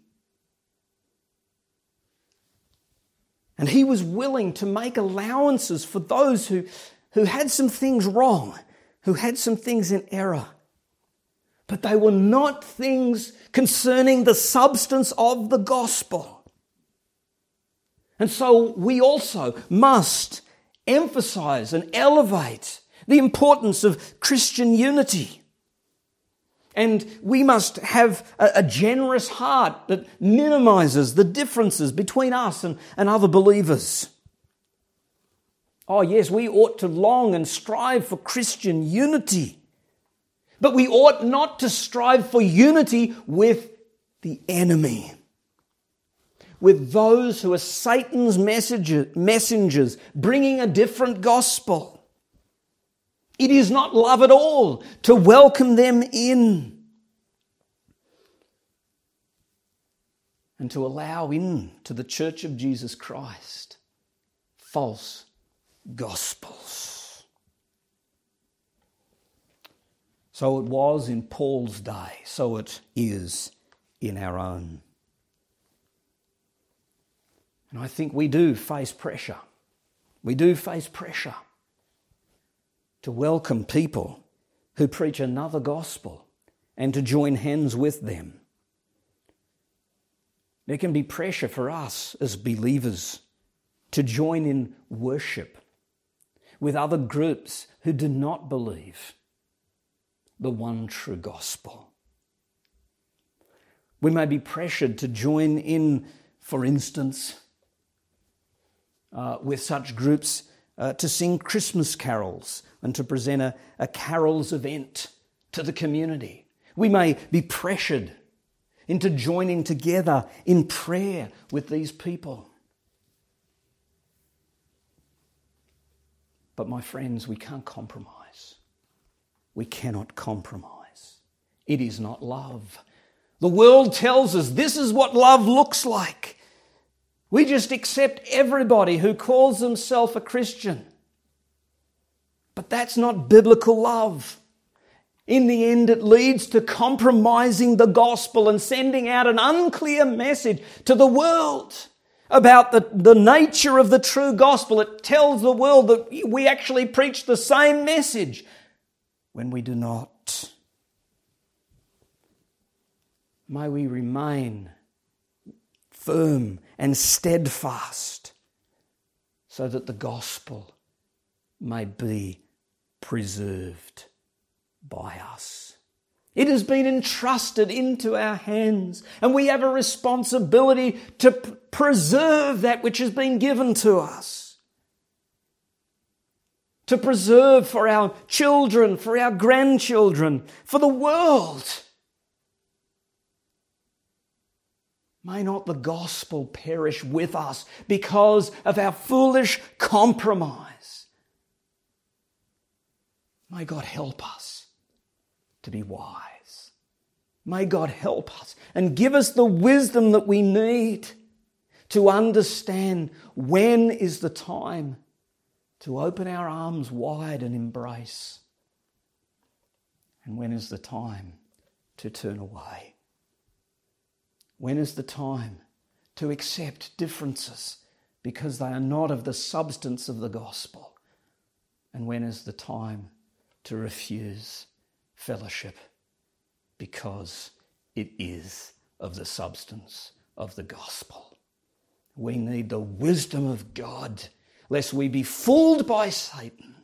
And he was willing to make allowances for those who, who had some things wrong, who had some things in error. But they were not things concerning the substance of the gospel. And so we also must emphasize and elevate the importance of Christian unity. And we must have a, a generous heart that minimizes the differences between us and, and other believers. Oh yes, we ought to long and strive for Christian unity. But we ought not to strive for unity with the enemy, with those who are Satan's messengers, bringing a different gospel. It is not love at all to welcome them in and to allow in to the Church of Jesus Christ false gospels. So it was in Paul's day, so it is in our own. And I think we do face pressure. We do face pressure to welcome people who preach another gospel and to join hands with them. There can be pressure for us as believers to join in worship with other groups who do not believe the one true gospel. We may be pressured to join in, for instance, uh, with such groups uh, to sing Christmas carols and to present a, a carols event to the community. We may be pressured into joining together in prayer with these people. But my friends, we can't compromise. We cannot compromise. It is not love. The world tells us this is what love looks like. We just accept everybody who calls themselves a Christian. But that's not biblical love. In the end, it leads to compromising the gospel and sending out an unclear message to the world about the, the nature of the true gospel. It tells the world that we actually preach the same message when we do not. May we remain firm and steadfast so that the gospel may be preserved by us. It has been entrusted into our hands, and we have a responsibility to p- preserve that which has been given to us. To preserve for our children, for our grandchildren, for the world. May not the gospel perish with us because of our foolish compromise. May God help us to be wise. May God help us and give us the wisdom that we need to understand when is the time to open our arms wide and embrace, and when is the time to turn away. When is the time to accept differences because they are not of the substance of the gospel? And when is the time to refuse fellowship because it is of the substance of the gospel? We need the wisdom of God, lest we be fooled by Satan.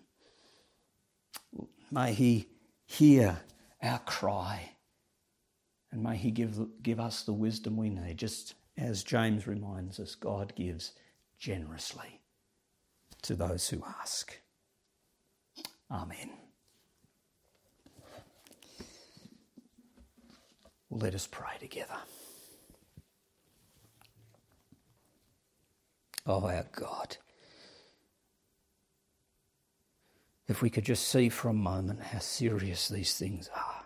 May he hear our cry, and may he give, give us the wisdom we need, just as James reminds us, God gives generously to those who ask. Amen. Let us pray together. Oh, our God, if we could just see for a moment how serious these things are.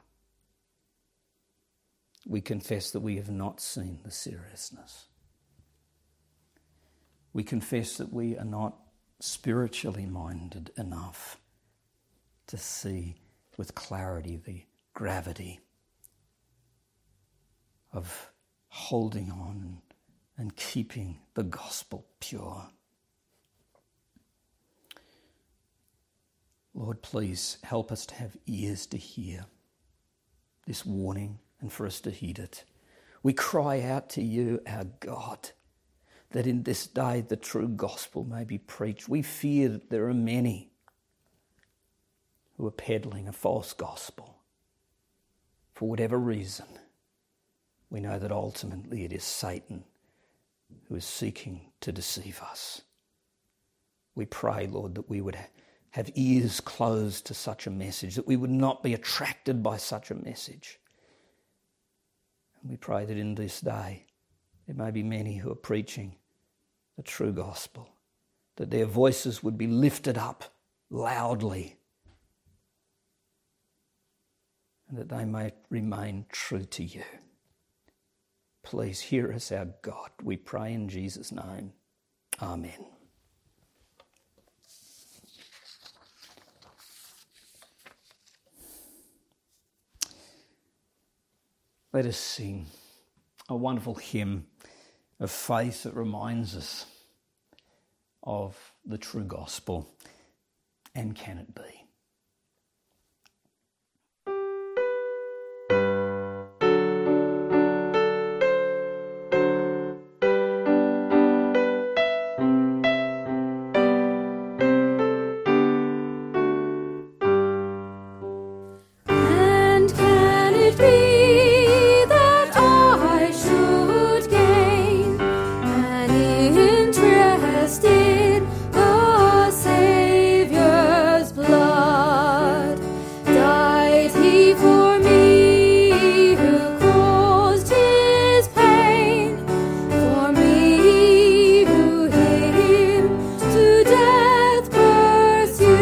We confess that we have not seen the seriousness. We confess that we are not spiritually minded enough to see with clarity the gravity of holding on and keeping the gospel pure. Lord, please help us to have ears to hear this warning and for us to heed it. We cry out to you, our God, that in this day the true gospel may be preached. We fear that there are many who are peddling a false gospel for whatever reason. We know that ultimately it is Satan who is seeking to deceive us. We pray, Lord, that we would have ears closed to such a message, that we would not be attracted by such a message. And we pray that in this day there may be many who are preaching the true gospel, that their voices would be lifted up loudly, and that they may remain true to you. Please hear us, our God. We pray in Jesus' name. Amen. Let us sing a wonderful hymn of faith that reminds us of the true gospel. And can it be? Pursue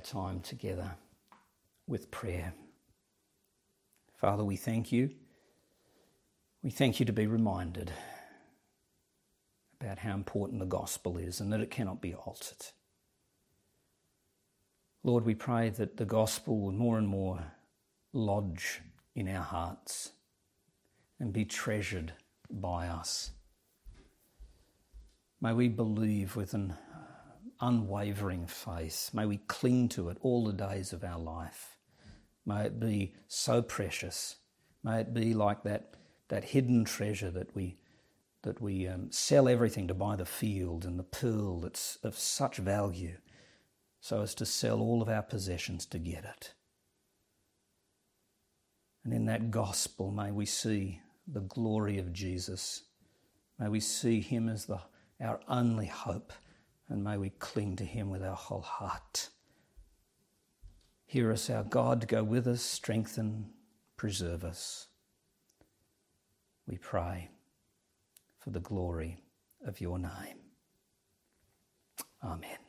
time together with prayer. Father, we thank you. We thank you to be reminded about how important the gospel is and that it cannot be altered. Lord, we pray that the gospel will more and more lodge in our hearts and be treasured by us. May we believe with an unwavering faith. May we cling to it all the days of our life. May it be so precious. May it be like that, that hidden treasure that we that we um, sell everything to buy the field, and the pearl that's of such value, so as to sell all of our possessions to get it. And in that gospel, may we see the glory of Jesus. May we see him as the, our only hope, and may we cling to him with our whole heart. Hear us, our God, go with us, strengthen, preserve us. We pray for the glory of your name. Amen.